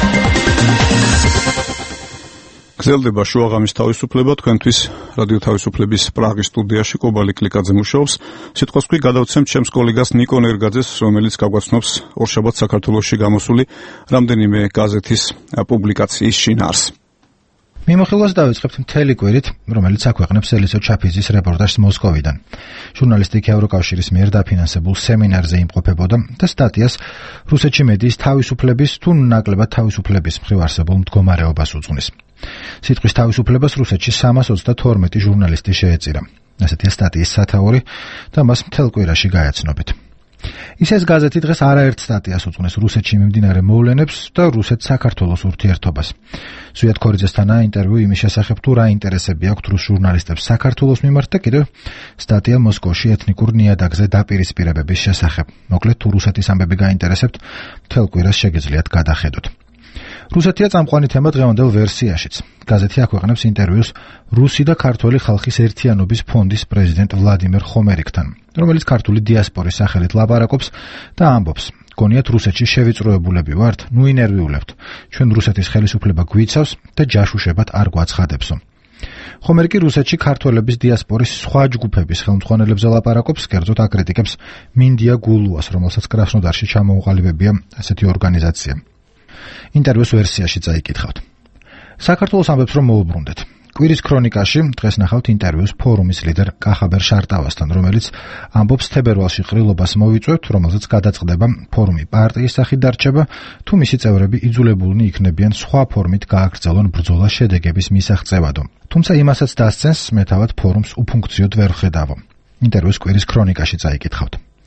A: გრძელდება შუაღამის თავისუფლება, თქვენთვის რადიო თავისუფლების პრაღის სტუდიაში კობალი კლიკაძე მუშაობს. სიტყვას ვქი გადავცემთ ჩემს კოლეგას ნიკონ ერგაძეს, რომელიც გაგვაცნობს ორშაბათს საქართველოში გამოსული რამდენიმე გაზეთის პუბლიკაციის შინაარს.
H: მიმოხილვას დავიწყებთ მთელი კვირით, რომელიც აქვეყნებს ელისო ჩაფიზის რეპორტაჟს მოსკოვიდან. ჟურნალისტი ევროკავშირის მიერ დაფინანსებულ სემინარზე იმყოფებოდა და სტატიას რუსეთში მედიის თავისუფლების თუ ნაკლებად თავისუფლების მხრივ არსებულ მდგომარეობას უძღვნის. სიტყვის თავისუფლებას რუსეთში სამას ოცდათორმეტი ჟურნალისტი შეეწირა. ასეთია სტატიის სათაური და მას მთელ კვირაში გაეცნობით. ისეს გაზეთი დღეს არაერთ სტატიას უძღვნის რუსეთში მიმდინარე მოვლენებს და რუსეთ-საქართველოს ურთიერთობას. ზვიად ქორიძესთანაა ინტერვიუ იმის შესახებ, თუ რა ინტერესები აქვთ რუს ჟურნალისტებს საქართველოს მიმართ და კიდევ სტატია მოსკოვში ეთნიკურ ნიადაგზე დაპირისპირებების შესახებ. მოკლედ, თუ რუსეთის ამბები გაინტერესებთ, მთელ კვირას შეგიძლიათ გადახედოთ. რუსეთია წამყვანი თემა დღევანდელ ვერსიაშიც. გაზეთი აქვეყნებს ინტერვიუს რუსი და ქართველი ხალხის ერთიანობის ფონდის პრეზიდენტ ვლადიმერ ხომერიკთან, რომელიც ქართული დიასპორის სახელით ლაპარაკობს და ამბობს: გონიათ რუსეთში შევიწროებულები ვართ, ნუ ინერვიულებთ. ჩვენ რუსეთის ხელისუფლება გვიცავს და ჯაშუშებად არ გვაცხადებსო. ხომერიკი რუსეთში ქართველების დიასპორის სხვა ჯგუფების ხელმძღვანელებზე ლაპარაკობს, კერძოდ აკრიტიკებს მინდია გულუას, რომელსაც კრასნოდარში ჩამოუყალიბებია ასეთი ორგანიზაცია. ინტერვიუს ვერსიაში წაიკითხავთ. საქართველოს ამბებს რომ მოუბრუნდეთ. კვირის ქრონიკაში დღეს ნახავთ ინტერვიუს ფორუმის ლიდერ კახაბერ შარტავასთან, რომელიც ამბობს თებერვალში ყრილობას მოვიწვევთ, რომელზეც გადაწყდება ფორუმი პარტიის სახით დარჩება, თუ მისი წევრები იძულებულნი იქნებიან სხვა ფორმით გააგრძელონ ბრძოლა შედეგების მისაღწევადო. თუმცა იმასაც დასცენს, მე თავად ფორუმს უფუნქციოდ ვერ ვხედავო. ინტერვიუს კვირის ქრონიკაში წაიკითხავთ.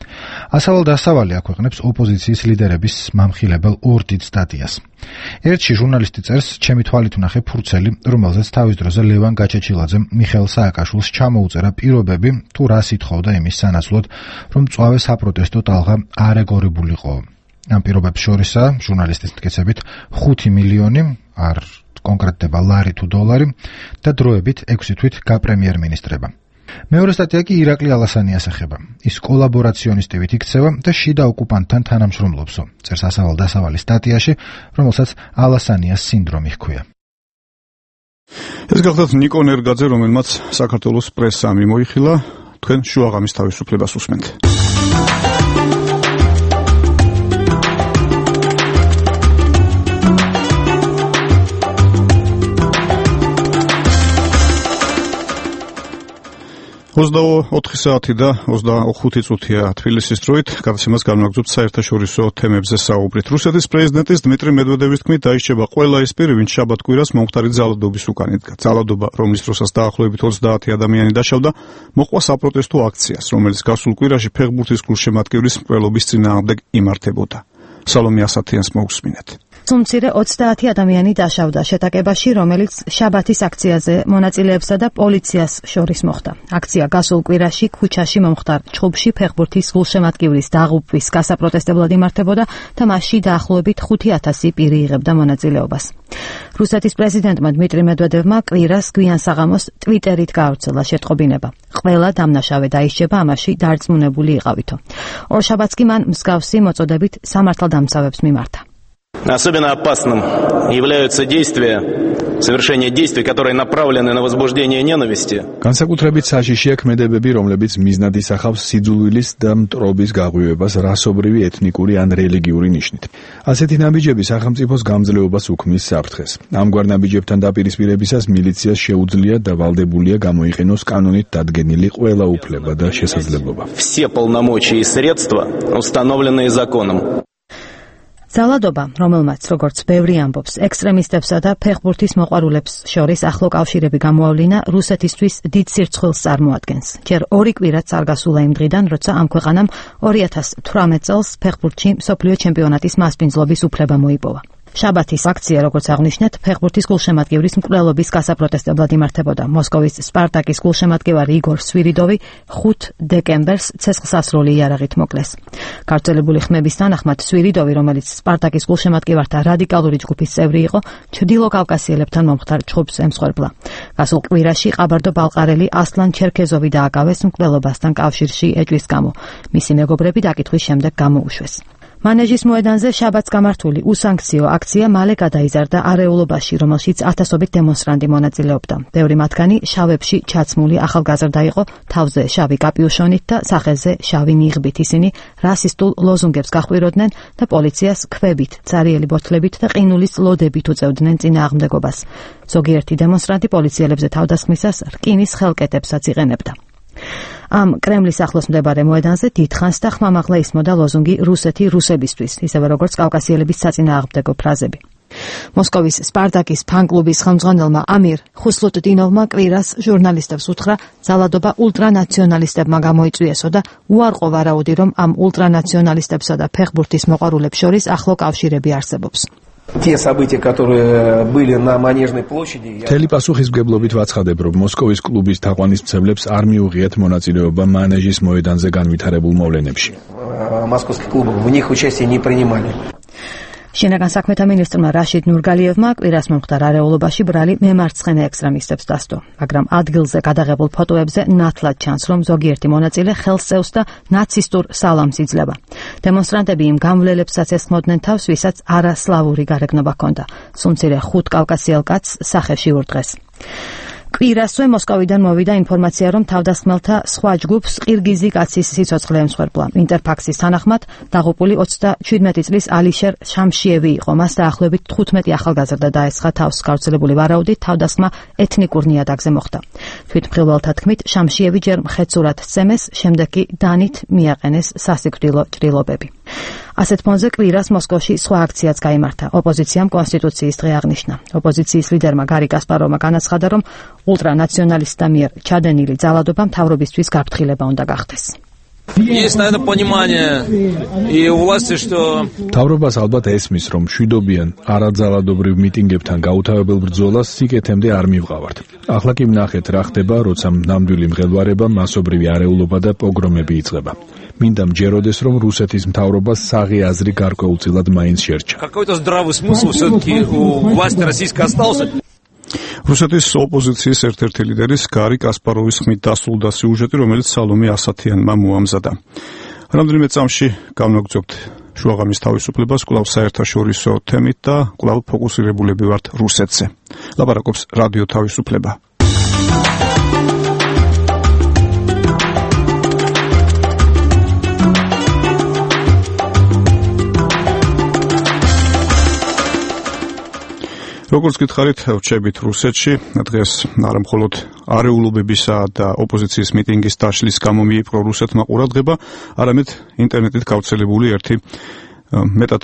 H: ასავალ-დასავალი აქვეყნებს ოპოზიციის ლიდერების მამხილებელ ორ დიდ სტატიას. ერთში ჟურნალისტი წერს, ჩემი თვალით ვნახე ფურცელი, რომელზეც თავის დროზე ლევან გაჩეჩილაძემ მიხეილ სააკაშვილს ჩამოუწერა პირობები, თუ რას ითხოვდა იმის სანაცვლოდ, რომ მწვავე საპროტესტო ტალღა არ ეგორებულიყო. ამ პირობებს შორისაა, ჟურნალისტის მტკიცებით, ხუთი მილიონი, არ კონკრეტდება ლარი თუ დოლარი და დროებით ექვსი თვით გაპრემიერ-მინისტრება. მეორე სტატია კი ირაკლი ალასანიას ეხება. ის კოლაბორაციონისტივით იქცევა და შიდა ოკუპანტთან თანამშრომლობსო. წერს ასავალ-დასავალი სტატიაში, რომელსაც ალასანიას სინდრომი ჰქვია.
A: ეს გახლავთ ნიკო ნერგაძე, რომელმაც საქართველოს პრესა მიმოიხილა. თქვენ შუაღამის თავისუფლებას უსმენთ. ოცდაოთხი საათი და ოცდახუთი წუთია თბილისის დროით. გადაცემას განვაგრძობთ საერთაშორისო თემებზე საუბრით. რუსეთის პრეზიდენტის დმიტრი მედვედევის თქმით, დაიშჩება ყველა ის პირი, ვინც შაბათ-კვირას მომხდარი ძალადობის უკან იდგა. ძალადობა, რომლის დროსაც დაახლოებით ოცდაათი ადამიანი დაშავდა, მოყვა საპროტესტო აქციას, რომელიც გასულ კვირაში ფეხბურთის გულშემატკივრის მკვლელობის წინააღმდეგ იმართებოდა. სალომე ასათიანს მოусმინეთ.
O: Სუმცირე ოცდაათი ადამიანი დაშავდა შეტაკებაში, რომელიც შაბათის აქციაზე მონაწილეებსა და პოლიციას შორის მოხდა. აქცია გასულ კვირაში ქუჩაში მომხდარ ჩხუბში ფეხბურთის გულშემატკივრის დაღუპვის გასაპროტესტებლად იმართებოდა და მასში დაახლოებით ხუთი ათასი პირი იღებდა მონაწილეობას. რუსეთის პრეზიდენტმა დმიტრი მედვედევმა კვირას გვიან საღამოს ტვიტერით გაავრცელა შეტყობინება. ყველა დამნაშავე დაიშჩება, ამაში დარწმუნებული იყავითო. ორ შაბათს კი მან მსგავსი მოწოდებით სამართალდამცავებს მიმართა.
P: Особенно опасным являются действия, совершение действий, которые направлены на возбуждение ненависти.
Q: განსაკუთრებით საშიშია ქმედებები, რომლებიც მიზნად ისახავს სიძულვილის და მტრობის გაღვივებას რასობრივი, ეთნიკური ან რელიგიური ნიშნით. ასეთი ნაბიჯები სახელმწიფოს გამძლეობას უქმნის საფრთხეს. ამგვარ ნაბიჯებთან დაპირისპირებისას მილიციას შეუძლია და ვალდებულია გამოიყენოს კანონით დადგენილი ყველა უფლება და შესაძლებლობა.
P: Все полномочия и средства, установленные законом.
O: ძალადობა, რომელმაც, როგორც ბევრი ამბობს, ექსტრემისტებსა და ფეხბურთის მოყვარულებს შორის ახლო კავშირები გამოავლინა, რუსეთისთვის დიდ სირცხვილს წარმოადგენს. ჯერ ორი კვირაც არ გასულა იმ დღიდან, როცა ამ ქვეყანამ ორი ათას თვრამეტ წელს ფეხბურთში მსოფლიო ჩემპიონატის მასპინძლობის უფლება მოიპოვა. შაბათის აქცია, როგორც აღნიშნეთ, ფეხბურთის გულშემატკივრის მკვლელობის გასაპროტესტებლად იმართებოდა. მოსკოვის სპარტაკის გულშემატკივარი იგორ სვირიდოვი ხუთი დეკემბერს ცეცხლსასროლი იარაღით მოკლეს. გავრცელებული ხმების თანახმად სვირიდოვი, რომელიც სპარტაკის გულშემატკივართა რადიკალური ჯგუფის წევრი იყო, ჩრდილო კავკასიელებთან მომხდარ ჩხუბს ემსხვერპლა. გასულ კვირაში ყაბარდო-ბალყარელი ასლან ჩერქეზოვი დააკავეს მკვლელობასთან კავშირში ეჭვის გამო. მისი მეგობრები დაკითხვის შემდეგ გამოუშვეს. მანეჟის მოედანზე შაბათს გამართული უსანქციო აქცია მალე გადაიზარდა არეულობაში, რომელშიც ათასობით დემონსტრანტი მონაწილეობდა. ბევრი მათგანი შავებში ჩაცმული ახალგაზრდა იყო, თავზე შავი კაპიუშონით და სახეზე შავი ნიღბით. ისინი რასისტულ ლოზუნგებს გაჰყვიროდნენ და პოლიციას ქვებით, цаრიელი ბოთლებით და ყინულის ლოდებით უწევდნენ წინააღმდეგობას. ზოგიერთი დემონსტრანტი პოლიციელებზე თავდასხმისას რკინის ხელკეტებსაც იყენებდა. ამ კრემლის ახლოს მდებარე მოედანზე დიდხანს და ხმამაღლა ისმოდა ლოზუნგი რუსეთი რუსებისთვის, ისევე როგორც კავკასიელების საწინააღმდეგო ფრაზები. მოსკოვის სპარტაკის ფან-კლუბის ხელმძღვანელმა ამირ ხუსლუტდინოვმა კვირას ჟურნალისტებს უთხრა, ძალადობა ულტრანაციონალისტებმა გამოიწვიესო და უარყო ვარაუდი, რომ ამ ულტრანაციონალისტებსა და ფეხბურთის მოყვარულებს შორის ახლო კავშირები არსებობს.
R: Те события, которые были на Манежной площади.
Q: Მთელი პასუხისმგებლობით ვაცხადებ, რომ მოსკოვის კლუბის თაყვანისმცემლებს არ მიუღიათ მონაწილეობა მანეჟის მოედანზე განვითარებულ მოვლენებში.
R: Московских клубов в них участие не принимали.
O: შინაგან საქმეთა მინისტრმა რაშიდ ნურგალიევმა კვირას მომხდარ არეულობაში ბრალი მემარცხენე ექსტრემისტებს დასდო, მაგრამ ადგილზე გადაღებულ ფოტოებზე ნათლად ჩანს, რომ ზოგიერთი მონაწილე ხელს წევს და ნაცისტურ სალამს იძლევა. დემონსტრანტები იმ გამვლელებსაც ესხმოდნენ თავს, ვისაც არასლავური გარეგნობა ჰქონდა. სუმცირე ხუთ კავკასიელ კაცს სახეში ურდღეს. კვირასვე მოსკოვიდან მოვიდა ინფორმაცია, რომ თავდასხმელთა სხვა ჯგუფს ყირგიზი კაცის სიცოცხლე ემსხვერპლა. ინტერფაქსის თანახმად დაღუპული ოცდაშვიდმეტი წლის ალიშერ შამშიევი იყო. მას დაახლოებით თხუთმეტი ახალგაზრდა დაესხა თავს. გავრცელებული ვარაუდით თავდასხმა ეთნიკურ ნიადაგზე მოხდა. თვითმხილველთა თქმით, შამშიევი ჯერ მხეცურად სცემეს, შემდეგ კი დანით მიაყენეს სასიკვდილო ჭრილობები. ასეთ ფონზე კვირას მოსკოვში სხვა აქციაც გაიმართა. ოპოზიციამ კონსტიტუციის დღე აღნიშნა. ოპოზიციის ლიდერმა გარი კასპაროვმა განაცხადა, რომ ულტრანაციონალისტთა მიერ ჩადენილი ძალადობა მთავრობისთვის გაფრთხილება უნდა გახდეს.
S: Есть, наверное, понимание и у власти, что
Q: თავრობას ალბათ ესმის, რომ მშვიდობიან არაძალადობრივ მიტინგებთან გაუთავებელ ბრძოლას სიკეთემდე არ მივყავართ. ახლა კი ვნახეთ, რა ხდება, როცა ნამდვილი მღელვარება, მასობრივი არეულობა და პოგრომები იწყება. მინდა მჯეროდეს, რომ რუსეთის მთავრობას საღი აზრი გარკვეულწილად მაინც შერჩა.
S: Какой-то здравый смысл все-таки у власти российской остался.
A: რუსეთის ოპოზიციის ერთ-ერთი ლიდერის გარი კასპაროვის ხმით დასრულდა სიუჟეტი, რომელიც სალომე ასათიანმა მოამზადა. რამდენიმე წამში განვაგრძობთ შუაღამის თავისუფლებას კვლავ საერთაშორისო თემით და კვლავ ფოკუსირებულები ვართ რუსეთზე. ლაპარაკობს რადიო თავისუფლება. როგორც გითხარით, ვჩებით რუსეთში, დღეს არა მხოლოდ არეულობებისა და ოპოზიციის მიტინგის დაშლის გამო მიიპყრო რუსეთმა ყურადღება, არამედ ინტერნეტით გავრცელებული ერთი მეტად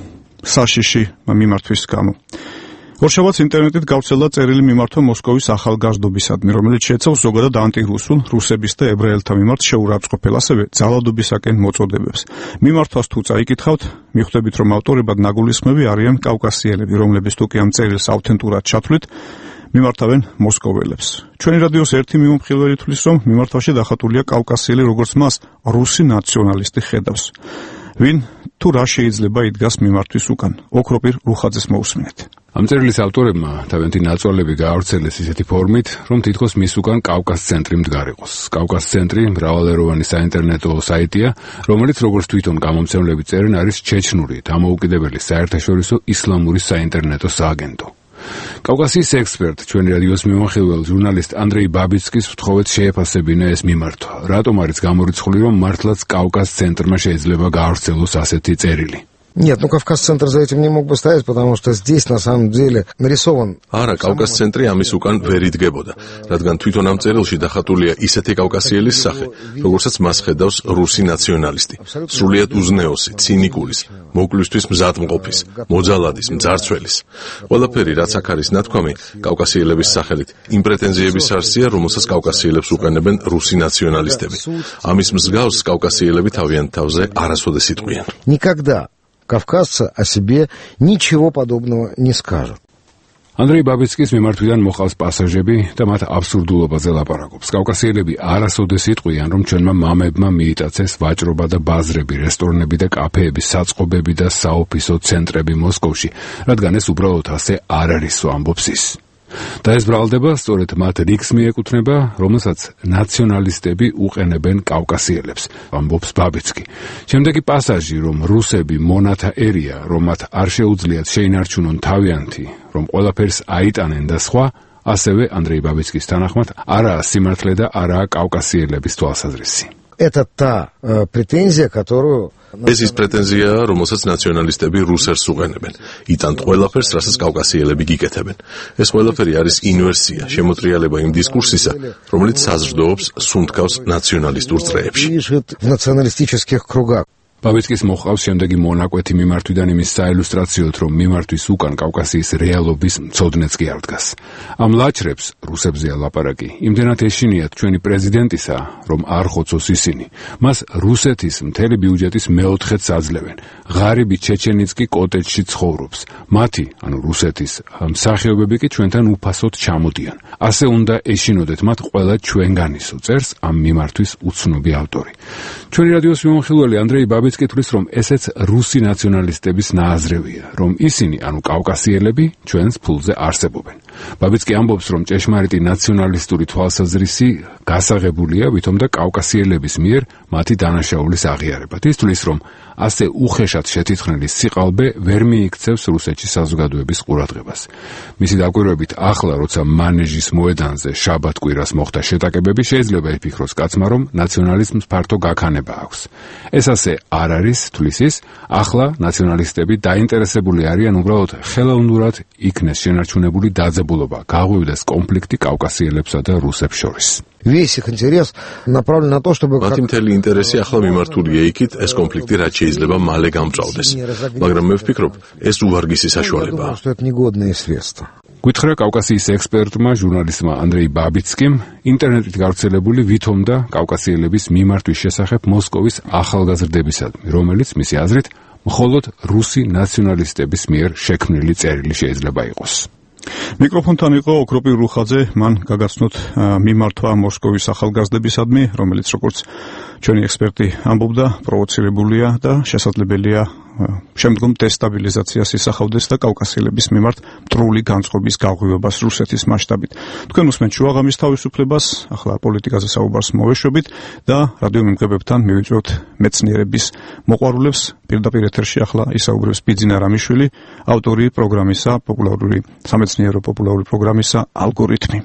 A: საშიში მიმართვის გამო. ორშაბათს ინტერნეტით გავრცელდა წერილი მიმართვა მოსკოვის ახალგაზრდობისადმი, რომელიც შეიცავს ზოგადად ანტირუსულ, რუსების და ებრაელთა მიმართ შეურაცხყოფელ, ასევე ძალადობისაკენ მოწოდებებს. მიმართვას თუ წაიკითხავთ, მიხვდებით, რომ ავტორებად ნაგულისხმები არიან კავკასიელები, რომლებიც თუ კი ამ წერილს ავთენტურად ჩათვლით, მიმართავენ მოსკოველებს. ჩვენი რადიოს ერთი მიმომხილველი თვლის, რომ მიმართვაში დახატულია კავკასიელი, როგორც მას რუსი ნაციონალისტი ხედავს. ვინ თუ რა შეიძლება იდგას მიმართვის უკან? ოქროპირ რუხაძეს მოусმინეთ.
T: ამ წერილის ავტორებმა თავიანთი ნაწვალები გაავრცელეს ისეთი ფორმით, რომ თითქოს მის უკან კავკას ცენტრი მდგარიყოს. კავკას ცენტრი მრავალეროვანი საინტერნეტო საიტია, რომელიც როგორც თვითონ გამომცემლები წერენ, არის ჩეჩნური დამოუკიდებელი საერთაშორისო ისლამური საინტერნეტო სააგენტო. კავკასიის ექსპერტ, ჩვენი რადიოს მიმოხილველ ჟურნალისტ ანდრეი ბაბიცკის ვთხოვეთ შეეფასებინა ეს მიმართვა. რატომ არის გამორიცხული, რომ მართლაც კავკას ცენტრმა შეიძლება გაავრცელოს ასეთი წერილი?
U: Нет, ну Кавказ-центр за этим не мог бы стоять, потому что здесь на самом деле нарисован.
B: არა, კავკას-ცენტრი ამის უკან ვერ იდგებოდა, რადგან თვითონ ამ წერილში დახატულია ისეთი კავკასიელის სახე, როგორცაც მას ხედავს რუსი ნაციონალისტი, სრულიად უზნეოსი, ცინიკულის, მოკლისთვის მზადმყოფის, მოძალადის, მძარცველის. ყველაფერი, რაც აქ არის ნათქვამი, კავკასიელების სახელით, იმ პრეტენზიების არსია, რომელსაც კავკასიელებს უყენებენ რუსი ნაციონალისტები. ამის მსგავს კავკასიელები თავიანთ თავზე არასოდეს იტყვიან.
U: Никогда кавказцы о себе ничего подобного не скажут.
T: ანდრეი ბაბიცკის მიმართვიდან მოყავს პასაჟები და მათ აბსურდულობაზე ლაპარაკობს. კავკასიელები არასოდეს იტყვიან, რომ ჩვენმა მამებმა მიიტაცეს ვაჭრობა და ბაზრები, რესტორნები და კაფეები, საწყობები და საოფისო ცენტრები მოსკოვში, რადგან ეს უბრალოდ ასე არ არისო, ამბობს ის. და ეს ბრალდება სწორედ მათ რიგს მიეკუთვნება, რომელსაც ნაციონალისტები უყენებენ კავკასიელებს, ამბობს ბაბიცკი. შემდეგი პასაჟი, რომ რუსები მონათა ერია, რომ მათ არ შეუძლიათ შეინარჩუნონ თავიანთი, რომ ყველაფერს აიტანენ და სხვა, ასევე ანდრეი ბაბიცკის თანახმად არაა სიმართლე და არაა კავკასიელების თვალსაზრისი.
U: Это та э, претензия, которую
B: ეს ის პრეტენზიაა, რომელსაც ნაციონალისტები რუსერს უყენებენ. იტანთ ყველაფერს, რასაც კავკასიელები გიკეთებენ. ეს ყველაფერი არის ინვერსია, შემოტრიალება იმ დისკურსისა, რომელიც საზრდოობს სუნთქავს ნაციონალისტურ წრეებში.
U: в националистических кругах.
T: ბაბიცკის მოყავს შემდეგი მონაკვეთი მიმართვიდან იმის საილუსტრაციოდ, რომ მიმართვის უკან კავკასიის რეალობის მცოდნეც კი არ დგას. ამ ლაჩრებს, რუსებზეა ლაპარაკი, იმდენად ეშინიათ ჩვენი პრეზიდენტისა, რომ არ ხოცოს ისინი. მას რუსეთის მთელი ბიუჯეტის მეოთხედს აძლევენ. ღარიბი ჩეჩენიც კი კოტეჯში ცხოვრობს. მათი, ანუ რუსეთის, მსახიობები კი ჩვენთან უფასოდ ჩამოდიან. ასე უნდა ეშინოდეთ მათ ყველა ჩვენგანისო, წერს ამ მიმართვის უცნობი ავტორი. ჩვენი რადიოს მიმოხილველი ანდრეი ბაბიცკი თვლის, რომ ესეც რუსი ნაციონალისტების ნააზრევია, რომ ისინი, ანუ კავკასიელები, ჩვენს ფულზე არსებობენ. ბაბიცკი ამბობს, რომ ჭეშმარიტი ნაციონალისტური თვალსაზრისი გასაღებულია ვითომ და კავკასიელების მიერ მათი დანაშაულის აღიარებად. ის თვლის, რომ ასე უხეშად შეთითხნილი სიყალბე ვერ მიიქცევს რუსეთში საზოგადოების ყურადღებას. მისი დაკვირვებით, ახლა, როცა მანეჟის მოედანზე შაბათ-კვირას მოხდა შეტაკებები, შეიძლება იფიქროს კაცმა, რომ ნაციონალიზმს ფართო გაქანება აქვს. ეს ასე არ არის, თვლის ის, ახლა ნაციონალისტები დაინტერესებული არიან უბრალოდ ხელოვნურად იქნეს შენარჩუნებული დაძაბულობა, გაღვივდეს კონფლიქტი კავკასიელებსა და რუსებს შორის.
U: Весь их интерес направлен на то, чтобы
B: მათი მთელი ინტერესი ახლა მიმართულია იქით, ეს კონფლიქტი რაც შეიძლება მალე გამწვავდეს. მაგრამ მე ვფიქრობ, ეს უვარგისი საშუალებაა.
T: გითხრა კავკასიის ექსპერტმა, ჟურნალისტმა ანდრეი ბაბიცკიმ, ინტერნეტით გავრცელებული ვითომდა კავკასიელების მიმართვის შესახებ მოსკოვის ახალგაზრდებისადმი, რომელიც მისი აზრით მხოლოდ რუსი ნაციონალისტების მიერ შექმნილი წერილი შეიძლება იყოს.
A: მიკროფონთან იყო ოქროპი რუხაძე, მან გაგაცნოთ მიმართვა მოსკოვის ახალგაზრდებისადმი, რომელიც როგორც ჩვენი ექსპერტი ამბობდა, პროვოცირებულია და შესაძლებელია შემდგომ დესტაბილიზაციას ისახავდეს და კავკასიელების მიმართ მტრული განწყობის გაღვივებას რუსეთის მასშტაბით. თქვენ უსმენთ შუაღამის თავისუფლებას, ახლა პოლიტიკაზე საუბარს მოვეშვებით და რადიო მიმღებებთან მივიწვევთ მეცნიერების მოყვარულებს. პირდაპირ ეთერში ახლა ისაუბრებს ბიძინა რამიშვილი, ავტორი პროგრამისა, პოპულარული სამეცნიერო პოპულარული პროგრამისა ალგორითმი.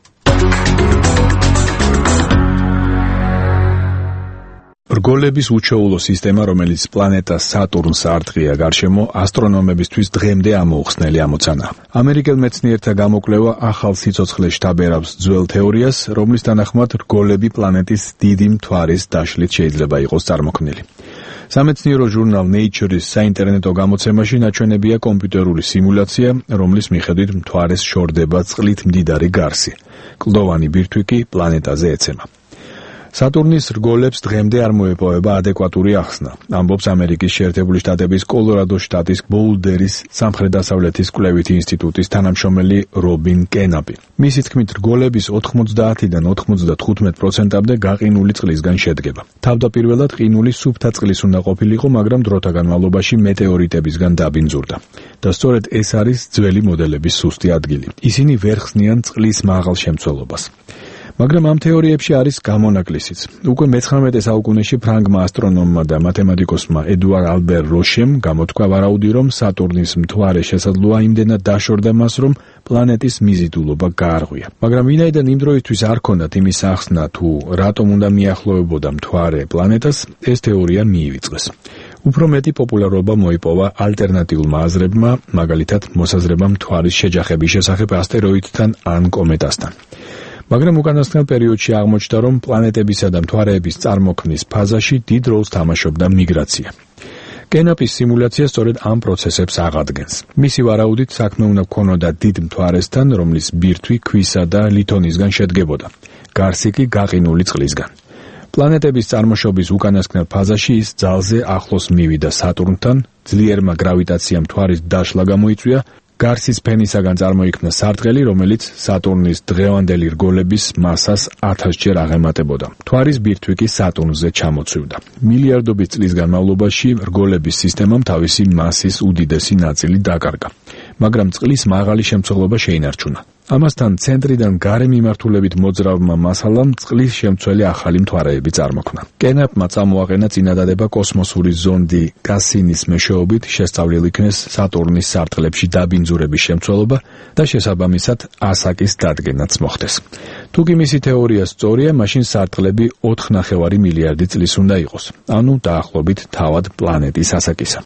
Q: რგოლების უჩვეულო სისტემა, რომელიც პლანეტა სატურნს არტყია გარშემო, ასტრონომებისთვის დღემდე ამოუხსნელი ამოცანა. ამერიკელ მეცნიერთა გამოკვლევა ახალ სიცოცხლეს შთაბერავს ძველ თეორიას, რომლის თანახმად რგოლები პლანეტის დიდი მთვარის დაშლით შეიძლება იყოს წარმოქმნილი. სამეცნიერო ჟურნალ Nature-ის საინტერნეტო გამოცემაში ნაჩვენებია კომპიუტერული სიმულაცია, რომლის მიხედვით მთვარეს შორდება წყლით მდიდარი გარსი. კლდოვანი ბირთვი კი პლანეტაზე ეცემა. სატურნის რგოლებს დღემდე არ მოეპოვება ადეკვატური ახსნა, ამბობს ამერიკის შეერთებული შტატების კოლორადოს შტატის ბოულდერის სამხრეთ-დასავლეთის კვლევითი ინსტიტუტის თანამშრომელი რობინ კენაპი. მისი თქმით, რგოლების ოთხმოცდაათიდან ოთხმოცდათხუთმეტ პროცენტამდე გაყინული წყლისგან შედგება. თავდაპირველად ყინული სუფთა წყლის უნდა ყოფილიყო, მაგრამ დროთა განმავლობაში მეტეორიტებისგან დაბინძურდა. და სწორედ ეს არის ძველი მოდელების სუსტი ადგილი. ისინი ვერ ხსნიან წყლის მაღალ შემცველობას. მაგრამ ამ თეორიებში არის გამონაკლისიც. უკვე მეცხრამეტე საუკუნეში ფრანგმა ასტრონომმა და მათემატიკოსმა ედუარ ალბერ როშემ გამოთქვა ვარაუდი, რომ სატურნის მთვარე შესაძლოა იმდენად დაშორდა მას, რომ პლანეტის მიზიდულობა გაარღვია. მაგრამ ვინაიდან იმ დროისთვის არ ჰქონდათ იმის ახსნა, თუ რატომ უნდა მიახლოვებოდა მთვარე პლანეტას, ეს თეორია მიივიწყეს. უფრო მეტი პოპულარობა მოიპოვა ალტერნატიულმა აზრებმა, მაგალითად მოსაზრებამ მთვარის შეჯახების შესახებ ასტეროიდთან ან კომეტასთან. მაგრამ უკანასკნელ პერიოდში აღმოჩნდა, რომ პლანეტებისა და მთვარეების წარმოქმნის ფაზაში დიდ როლს თამაშობდა მიგრაცია. კენაპის სიმულაცია სწორედ ამ პროცესებს აღადგენს. მისი ვარაუდით საქმე უნდა ჰქონოდა დიდ მთვარესთან, რომლის ბირთვი ქვისა და ლითონისგან შედგებოდა. გარსი კი გაყინული წყლისგან. პლანეტების წარმოშობის უკანასკნელ ფაზაში ის ძალზე ახლოს მივიდა სატურნთან, ძლიერმა გრავიტაციამ მთვარის დაშლა გამოიწვია, გარსის ფენისაგან წარმოიქმნა სარტყელი, რომელიც სატურნის დღევანდელი რგოლების მასას ათასჯერ აღემატებოდა. მთვარის ბირთვი კი სატურნზე ჩამოცვივდა. მილიარდობით წლის განმავლობაში რგოლების სისტემამ თავისი მასის უდიდესი ნაწილი დაკარგა. მაგრამ წყლის მაღალი შემცველობა შეინარჩუნა. ამასთან ცენტრიდან გარე მიმართულებით მოძრავმა მასალამ წყლის შემცველი ახალი მთვარეები წარმოქმნა. კენაპმა წამოაყენა წინადადება კოსმოსური ზონდი კასინის მეშვეობით შესწავლილ იქნეს სატურნის სარტყლებში დაბინძურების შემცველობა და შესაბამისად ასაკის დადგენაც მოხდეს. თუ კი მისი თეორია სწორია, მაშინ სარტყლები ოთხ ნახევარი მილიარდი წლის უნდა იყოს, ანუ დაახლოებით თავად პლანეტის ასაკისა.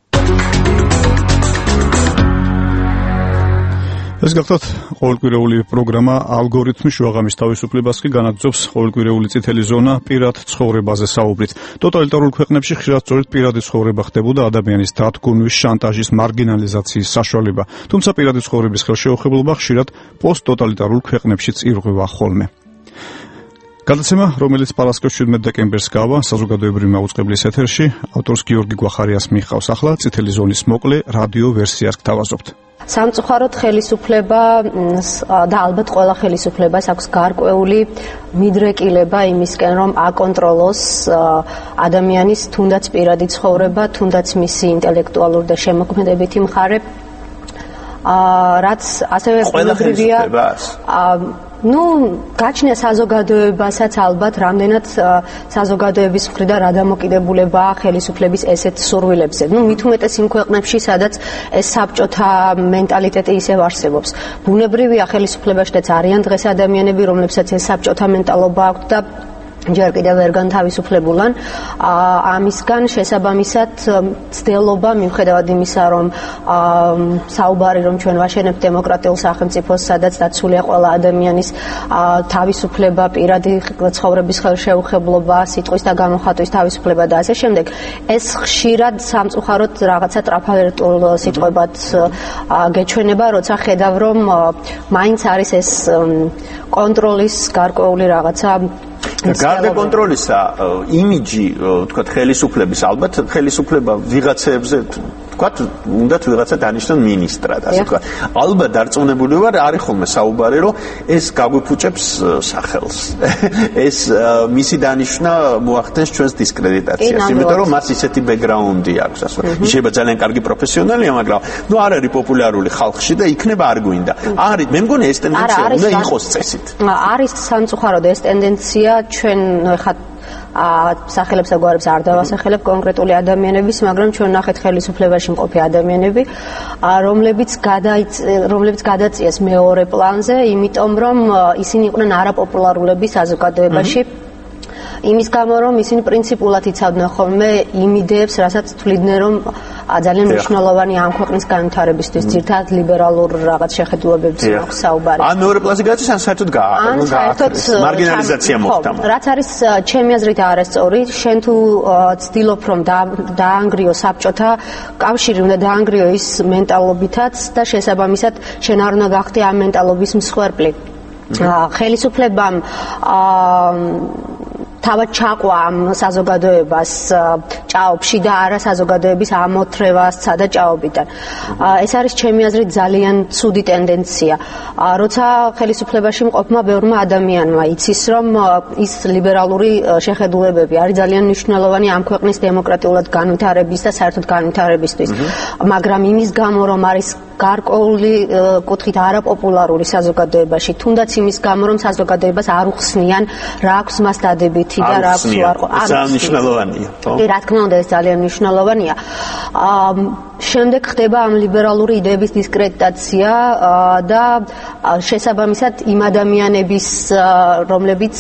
A: ეს გახლავთ ყოველკვირეული პროგრამა ალგორითმი შუაღამის თავისუფლებას კი განაგრძობს ყოველკვირეული წითელი ზონა პირად ცხოვრებაზე საუბრით. ტოტალიტარულ ქვეყნებში ხშირად სწორედ პირადი ცხოვრება ხდებოდა ადამიანის დათგონვის, შანტაჟის, მარგინალიზაციის საშუალება. თუმცა პირადი ცხოვრების ხელშეუხებლობა ხშირად პოსტტოტალიტარულ ქვეყნებშიც ირღვევა ხოლმე. გადაცემა, რომელიც პარასკევს შვიდმეტ დეკემბერს გავა საზოგადოებრივი მაუწყებლის ეთერში, ავტორს გიორგი გვახარიას მიხავს. ახლა წითელი ზონის მოკლე რადიო ვერსიას გთავაზობთ.
C: სამწუხაროდ ხელისუფლება და ალბათ ყველა ხელისუფლებას აქვს გარკვეული მიდრეკილება იმისკენ, რომ აკონტროლოს ადამიანის თუნდაც პირადი ცხოვრება, თუნდაც მისი ინტელექტუალური და შემოქმედებითი მხარე, რაც ასევე ბუნებრივია. Ну, გაჩნია საზოგადოებასაც ალბათ რამდენად საზოგადოების მხრიდან რა დამოკიდებულებაა ხელისუფლების ესეთ სურვილებზე. Ну, მით უმეტეს იმ ქვეყნებში, სადაც ეს საბჭოთა მენტალიტეტი ისევ არსებობს. ბუნებრივია ხელისუფლებაშიც არიან დღეს ადამიანები, რომლებსაც ეს საბჭოთა მენტალობა აქვთ და ჯერ კიდევ ვერ განთავისუფლებულან. ამისგან შესაბამისად ცდილობა მიუხედავად იმისა, რომ საუბარი რომ ჩვენ ვაშენებთ დემოკრატიულ სახელმწიფოს, სადაც დაცულია ყველა ადამიანის თავისუფლება, პირადი ცხოვრების ხელშეუხებლობა, სიტყვის და გამოხატვის თავისუფლება და ასე შემდეგ, ეს ხშირად სამწუხაროდ რაღაცა ტრაფალერტულ სიტყვებად გეჩვენება, როცა ხედავ რომ მაინც არის ეს კონტროლის გარკვეული რაღაცა
G: გარდა კონტროლისა იმიჯი, თქვათ, ხელისუფლების, ალბათ ხელისუფლება ვიღაცებზე თქვათ, უნდათ ვიღაცა დანიშნონ მინისტრად, ასე თქვათ. ალბათ დარწმუნებული ვარ, არის ხოლმე საუბარი, რომ ეს გაგვიფუჭებს სახელს. ეს მისი დანიშვნა მოახდენს ჩვენს დისკრედიტაციას, იმიტომ რომ მას ისეთი ბექგრაუნდი აქვს, ასე რომ შეიძლება ძალიან კარგი პროფესიონალია, მაგრამ ნუ არ არის პოპულარული ხალხში და იქნება არ გვინდა. არის, მე მგონი ეს ტენდენცია უნდა იყოს წესით.
C: არის სამწუხაროდ ეს ტენდენცია ჩვენ ხა სახელებს და გვარებს არ დავასახელებ კონკრეტული ადამიანების, მაგრამ ჩვენ ნახეთ ხელისუფლებაში მყოფი ადამიანები, რომლებიც რომლებიც გადაწიეს მეორე პლანზე, იმიტომ რომ ისინი იყვნენ არაპოპულარულები საზოგადოებაში. იმის გამო, რომ ისინი პრინციპულად იცავდნენ ხოლმე იმ იდეებს, რასაც თვლიდნენ, რომ ძალიან მნიშვნელოვანი ამ ქვეყნის განვითარებისთვის, ძირითადად ლიბერალურ რაღაც შეხედულებებს აქვს საუბარი.
G: ან მეორე პლანზე გადაწეს, ან საერთოდ გააკეთეს, მარგინალიზაცია მოხდა.
C: რაც არის ჩემი აზრით არასწორი, შენ თუ ცდილობ რომ დაანგრიო საბჭოთა კავშირი, უნდა დაანგრიო ის მენტალობითაც და შესაბამისად შენ არ უნდა გახდე ამ მენტალობის მსხვერპლი. ხელისუფლებამ თავად ჩაყვა ამ საზოგადოებას ჭაობში და არა საზოგადოების ამოთრევას ცადა ჭაობიდან. ეს არის ჩემი აზრით ძალიან ცუდი ტენდენცია. როცა ხელისუფლებაში მყოფმა ბევრმა ადამიანმა იცის, რომ ის ლიბერალური შეხედულებები არის ძალიან მნიშვნელოვანი ამ ქვეყნის დემოკრატიულად განვითარების და საერთოდ განვითარებისთვის. მაგრამ იმის გამო, რომ არის გარკვეული კუთხით არაპოპულარული საზოგადოებაში, თუნდაც იმის გამო, რომ საზოგადოებას არ უხსნიან, რა აქვს მას დადებითი და რა აქვს უარყო.
G: ძალიან მნიშვნელოვანია, ხო?
C: კი, რა თქმა უნდა, ეს ძალიან მნიშვნელოვანია. შემდეგ ხდება ამ ლიბერალური იდეების დისკრედიტაცია და შესაბამისად იმ ადამიანების, რომლებიც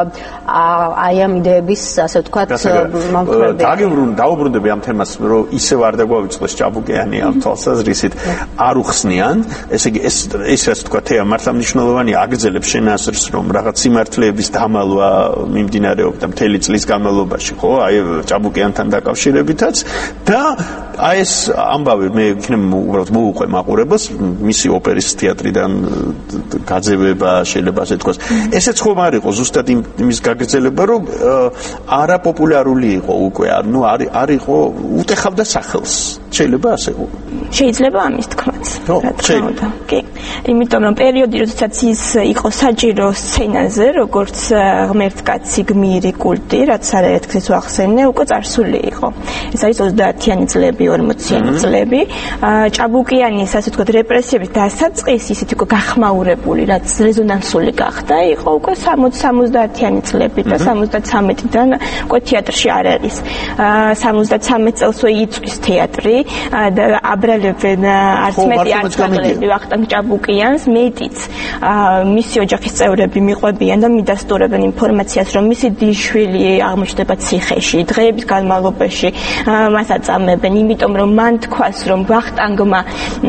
C: აი ამ იდეების, ასე ვთქვათ, მომხრეები.
G: დაუბრუნდები ამ თემას, რომ ისევ არ დაგვავიწყდეს ჭაბუკიანი ამ თვალსაზრისით, არ უხსნიან, ესე იგი ეს ეს ასე ვთქვათ, მართლა მნიშვნელოვანია, აგრძელებს შენ აზრს, რომ რაღაც სიმართლეების დამალვა მიმდინარეობდა მთელი წლის განმავლობაში, ხო? აი ჭაბუკიანთან დაკავშირებითაც და აი ეს ამბავი მე იქნებ უბრალოდ მოუყვე მაყურებელს, მისი ოპერის თეატრიდან გაძევება შეიძლება ასე თქვას. ესეც ხომ არ იყო ზუსტად იმის გაგრძელება, რომ არაპოპულარული იყო უკვე, ანუ არ იყო უტეხავდა სახელს. შეიძლება ასე იყო.
V: შეიძლება ამის თქმაც. რა თქმა უნდა. კი. იმიტომ რომ პერიოდი, როდესაც ის იყო საჭირო სცენაზე, როგორც ღმერთკაცი გმირი კულტი, რაც არაერთხელ ვახსენე, უკვე წარსული იყო. ეს არის ოცდაათიანი წლები, ორმოციანი წლები. ჭაბუკიანის, ასე ვთქვათ, რეპრესიების დასაწყისი ისეთი უკვე გახმაურებული, რაც რეზონანსული გახდა, იყო უკვე სამოცდაათიანი წლები და სამოცდათრამეტიდან უკვე თეატრში არ არის. სამოცდათრამეტ წელსვე იწვის თეატრი და აბრალებენ არც მეტი არც მაგლები ვახტანგ ჭაბუკიანს, მეტიც მისი ოჯახის წევრები მიყვებიან და მიდასტურებენ ინფორმაციას, რომ მისი დიშვილი აღმოჩნდება ციხეში, დღეების განმავლობაში მას აწამებენ, იმიტომ რომ მან თქვას, რომ ვახტანგმა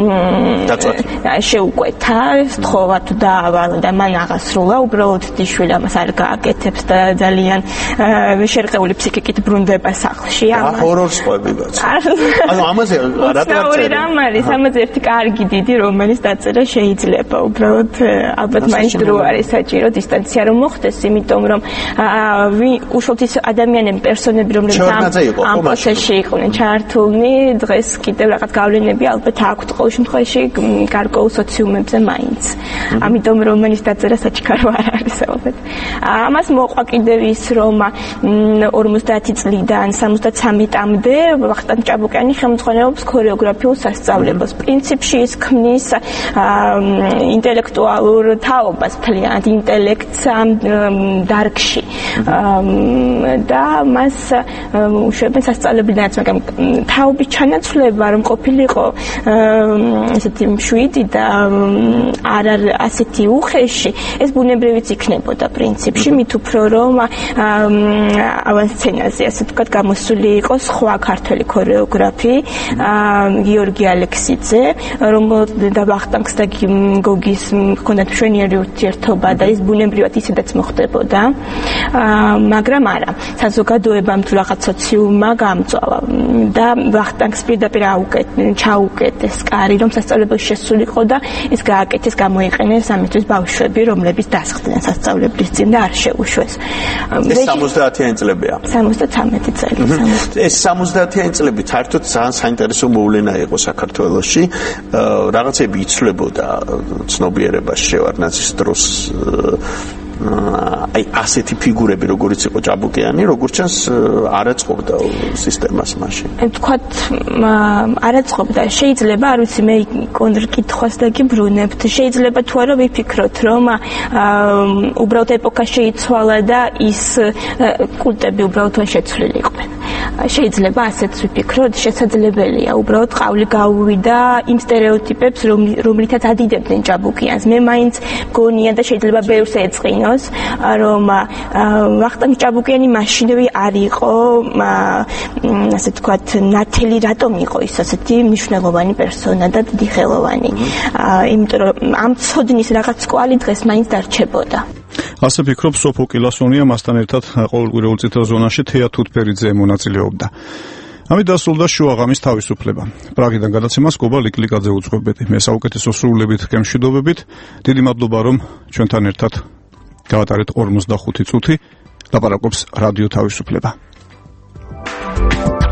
V: შეუკვეთა, სთხოვა თუ დაავალა და მან აღასრულა, უბრალოდ დიშვილი ამას არ გააკეთებს და ძალიან შერყეული ფსიქიკით ბრუნდება სახლში.
G: ამას ჰორორს ყვები გაց. ანუ ამაზე რატო არ წერე?
V: რამ არის ამაზე ერთი კარგი დიდი რომელიც დაწერა შეიძლება უბრალოდ ალბათ მაინც დრო არის საჭირო დისტანცია რომ მოხდეს, იმიტომ რომ უშუალოდ ის ადამიანები, პერსონები, რომლებიც ამ პროცესში იყვნენ ჩართულნი, დღეს კიდევ რაღაც გავლენები ალბათ აქვთ ყოველ შემთხვევაში გარკვეულ სოციუმებზე მაინც. ამიტომ რომანის დაწერა საჩქარო არ არის ალბათ. ამას მოყვა კიდევ ის, რომ ორმოცდაათი წლიდან სამოცდათრამეტამდე ვახტანგ ჭაბუკიანი ხელმძღვანელობს ქორეოგრაფიულ სასწავლებელს. პრინციპში ის ქმნის ინტელექტუალურ თაობას, მთლიანად ინტელექტს დარგში და მას უშვებენ სასწავლებელიდანაც, მაგრამ თაობის ჩანაცვლება რომ ყოფილიყო ესეთი მშვიდი და არ არ ასეთი უხეში, ეს ბუნებრივიც იქნებოდა პრინციპში, მით უფრო რომ ავანსცენაზე, ასე ვთქვათ, გამოსული იყო სხვა ქართველი ქორეოგრაფი, გიორგი ალექსიძე, რომელმაც და ვახტანგს და გოგის ჰქონდათ მშვენიერი ურთიერთობა და ის ბუნებრივად ისედაც მოხდებოდა. მაგრამ არა, საზოგადოებამ თუ რაღაც სოციუმმა გამწვავა და ვახტანგს პირდაპირ აუკეთ, ჩაუკეტეს კარი, რომ სასწავლებელში შესულიყო და ის გააკეთეს, გამოიყენეს ამისთვის ბავშვები, რომლებიც დასხდნენ სასწავლებლის წინ და არ შეუშვეს.
G: ეს სამოცდაათიანი წლებია.
V: სამოცდათრამეტი წელი.
G: ეს სამოცდაათიანი წლები საერთოდ ძალიან საინტერესო მოვლენა იყო საქართველოში. რაღაცები იცვლებოდა ცნობიერებას შევარდნაძის დროს აი ასეთი ფიგურები როგორიც იყო ჭაბუკიანი, როგორც ჩანს არ აწყობდა სისტემას მაშინ.
V: თქვათ არ აწყობდა, შეიძლება არ ვიცი მე კონტრკითხვას და გიბრუნებთ, შეიძლება თუ არა ვიფიქროთ, რომ უბრალოდ ეპოქა შეიცვალა და ის კულტები უბრალოდ შეცვლილი იყვნენ. შეიძლება ასეც ვიფიქროთ, შესაძლებელია, უბრალოდ ყავლი გაუვიდა იმ სტერეოტიპებს, რომლითაც ადიდებდნენ ჭაბუკიანს. მე მაინც მგონია და შეიძლება ბევრს ეწყინო რომ ვახტანგ ჭაბუკიანი მაშინვე არ იყო, ასე ვთქვათ, ნათელი რატომ იყო ის ასეთი მნიშვნელოვანი პერსონა და დიდი ხელოვანი. იმიტომ რომ ამ ცოდნის რაღაც კვალი დღეს მაინც დარჩებოდა.
A: ასე ფიქრობს სოფო კილასონია, მასთან ერთად ყოველკვირეულ წითელ ზონაში თეა თუთბერიძე მონაწილეობდა. ამით დასრულდა შუაღამის თავისუფლება. პრაღიდან გადაცემას კობა ლიკლიკაძე უძღვებოდი. მე საუკეთესო სრულებით გემშვიდობებით. დიდი მადლობა რომ ჩვენთან ერთად გავატარეთ ორმოცდახუთი წუთი. ლაპარაკობს რადიო თავისუფლება.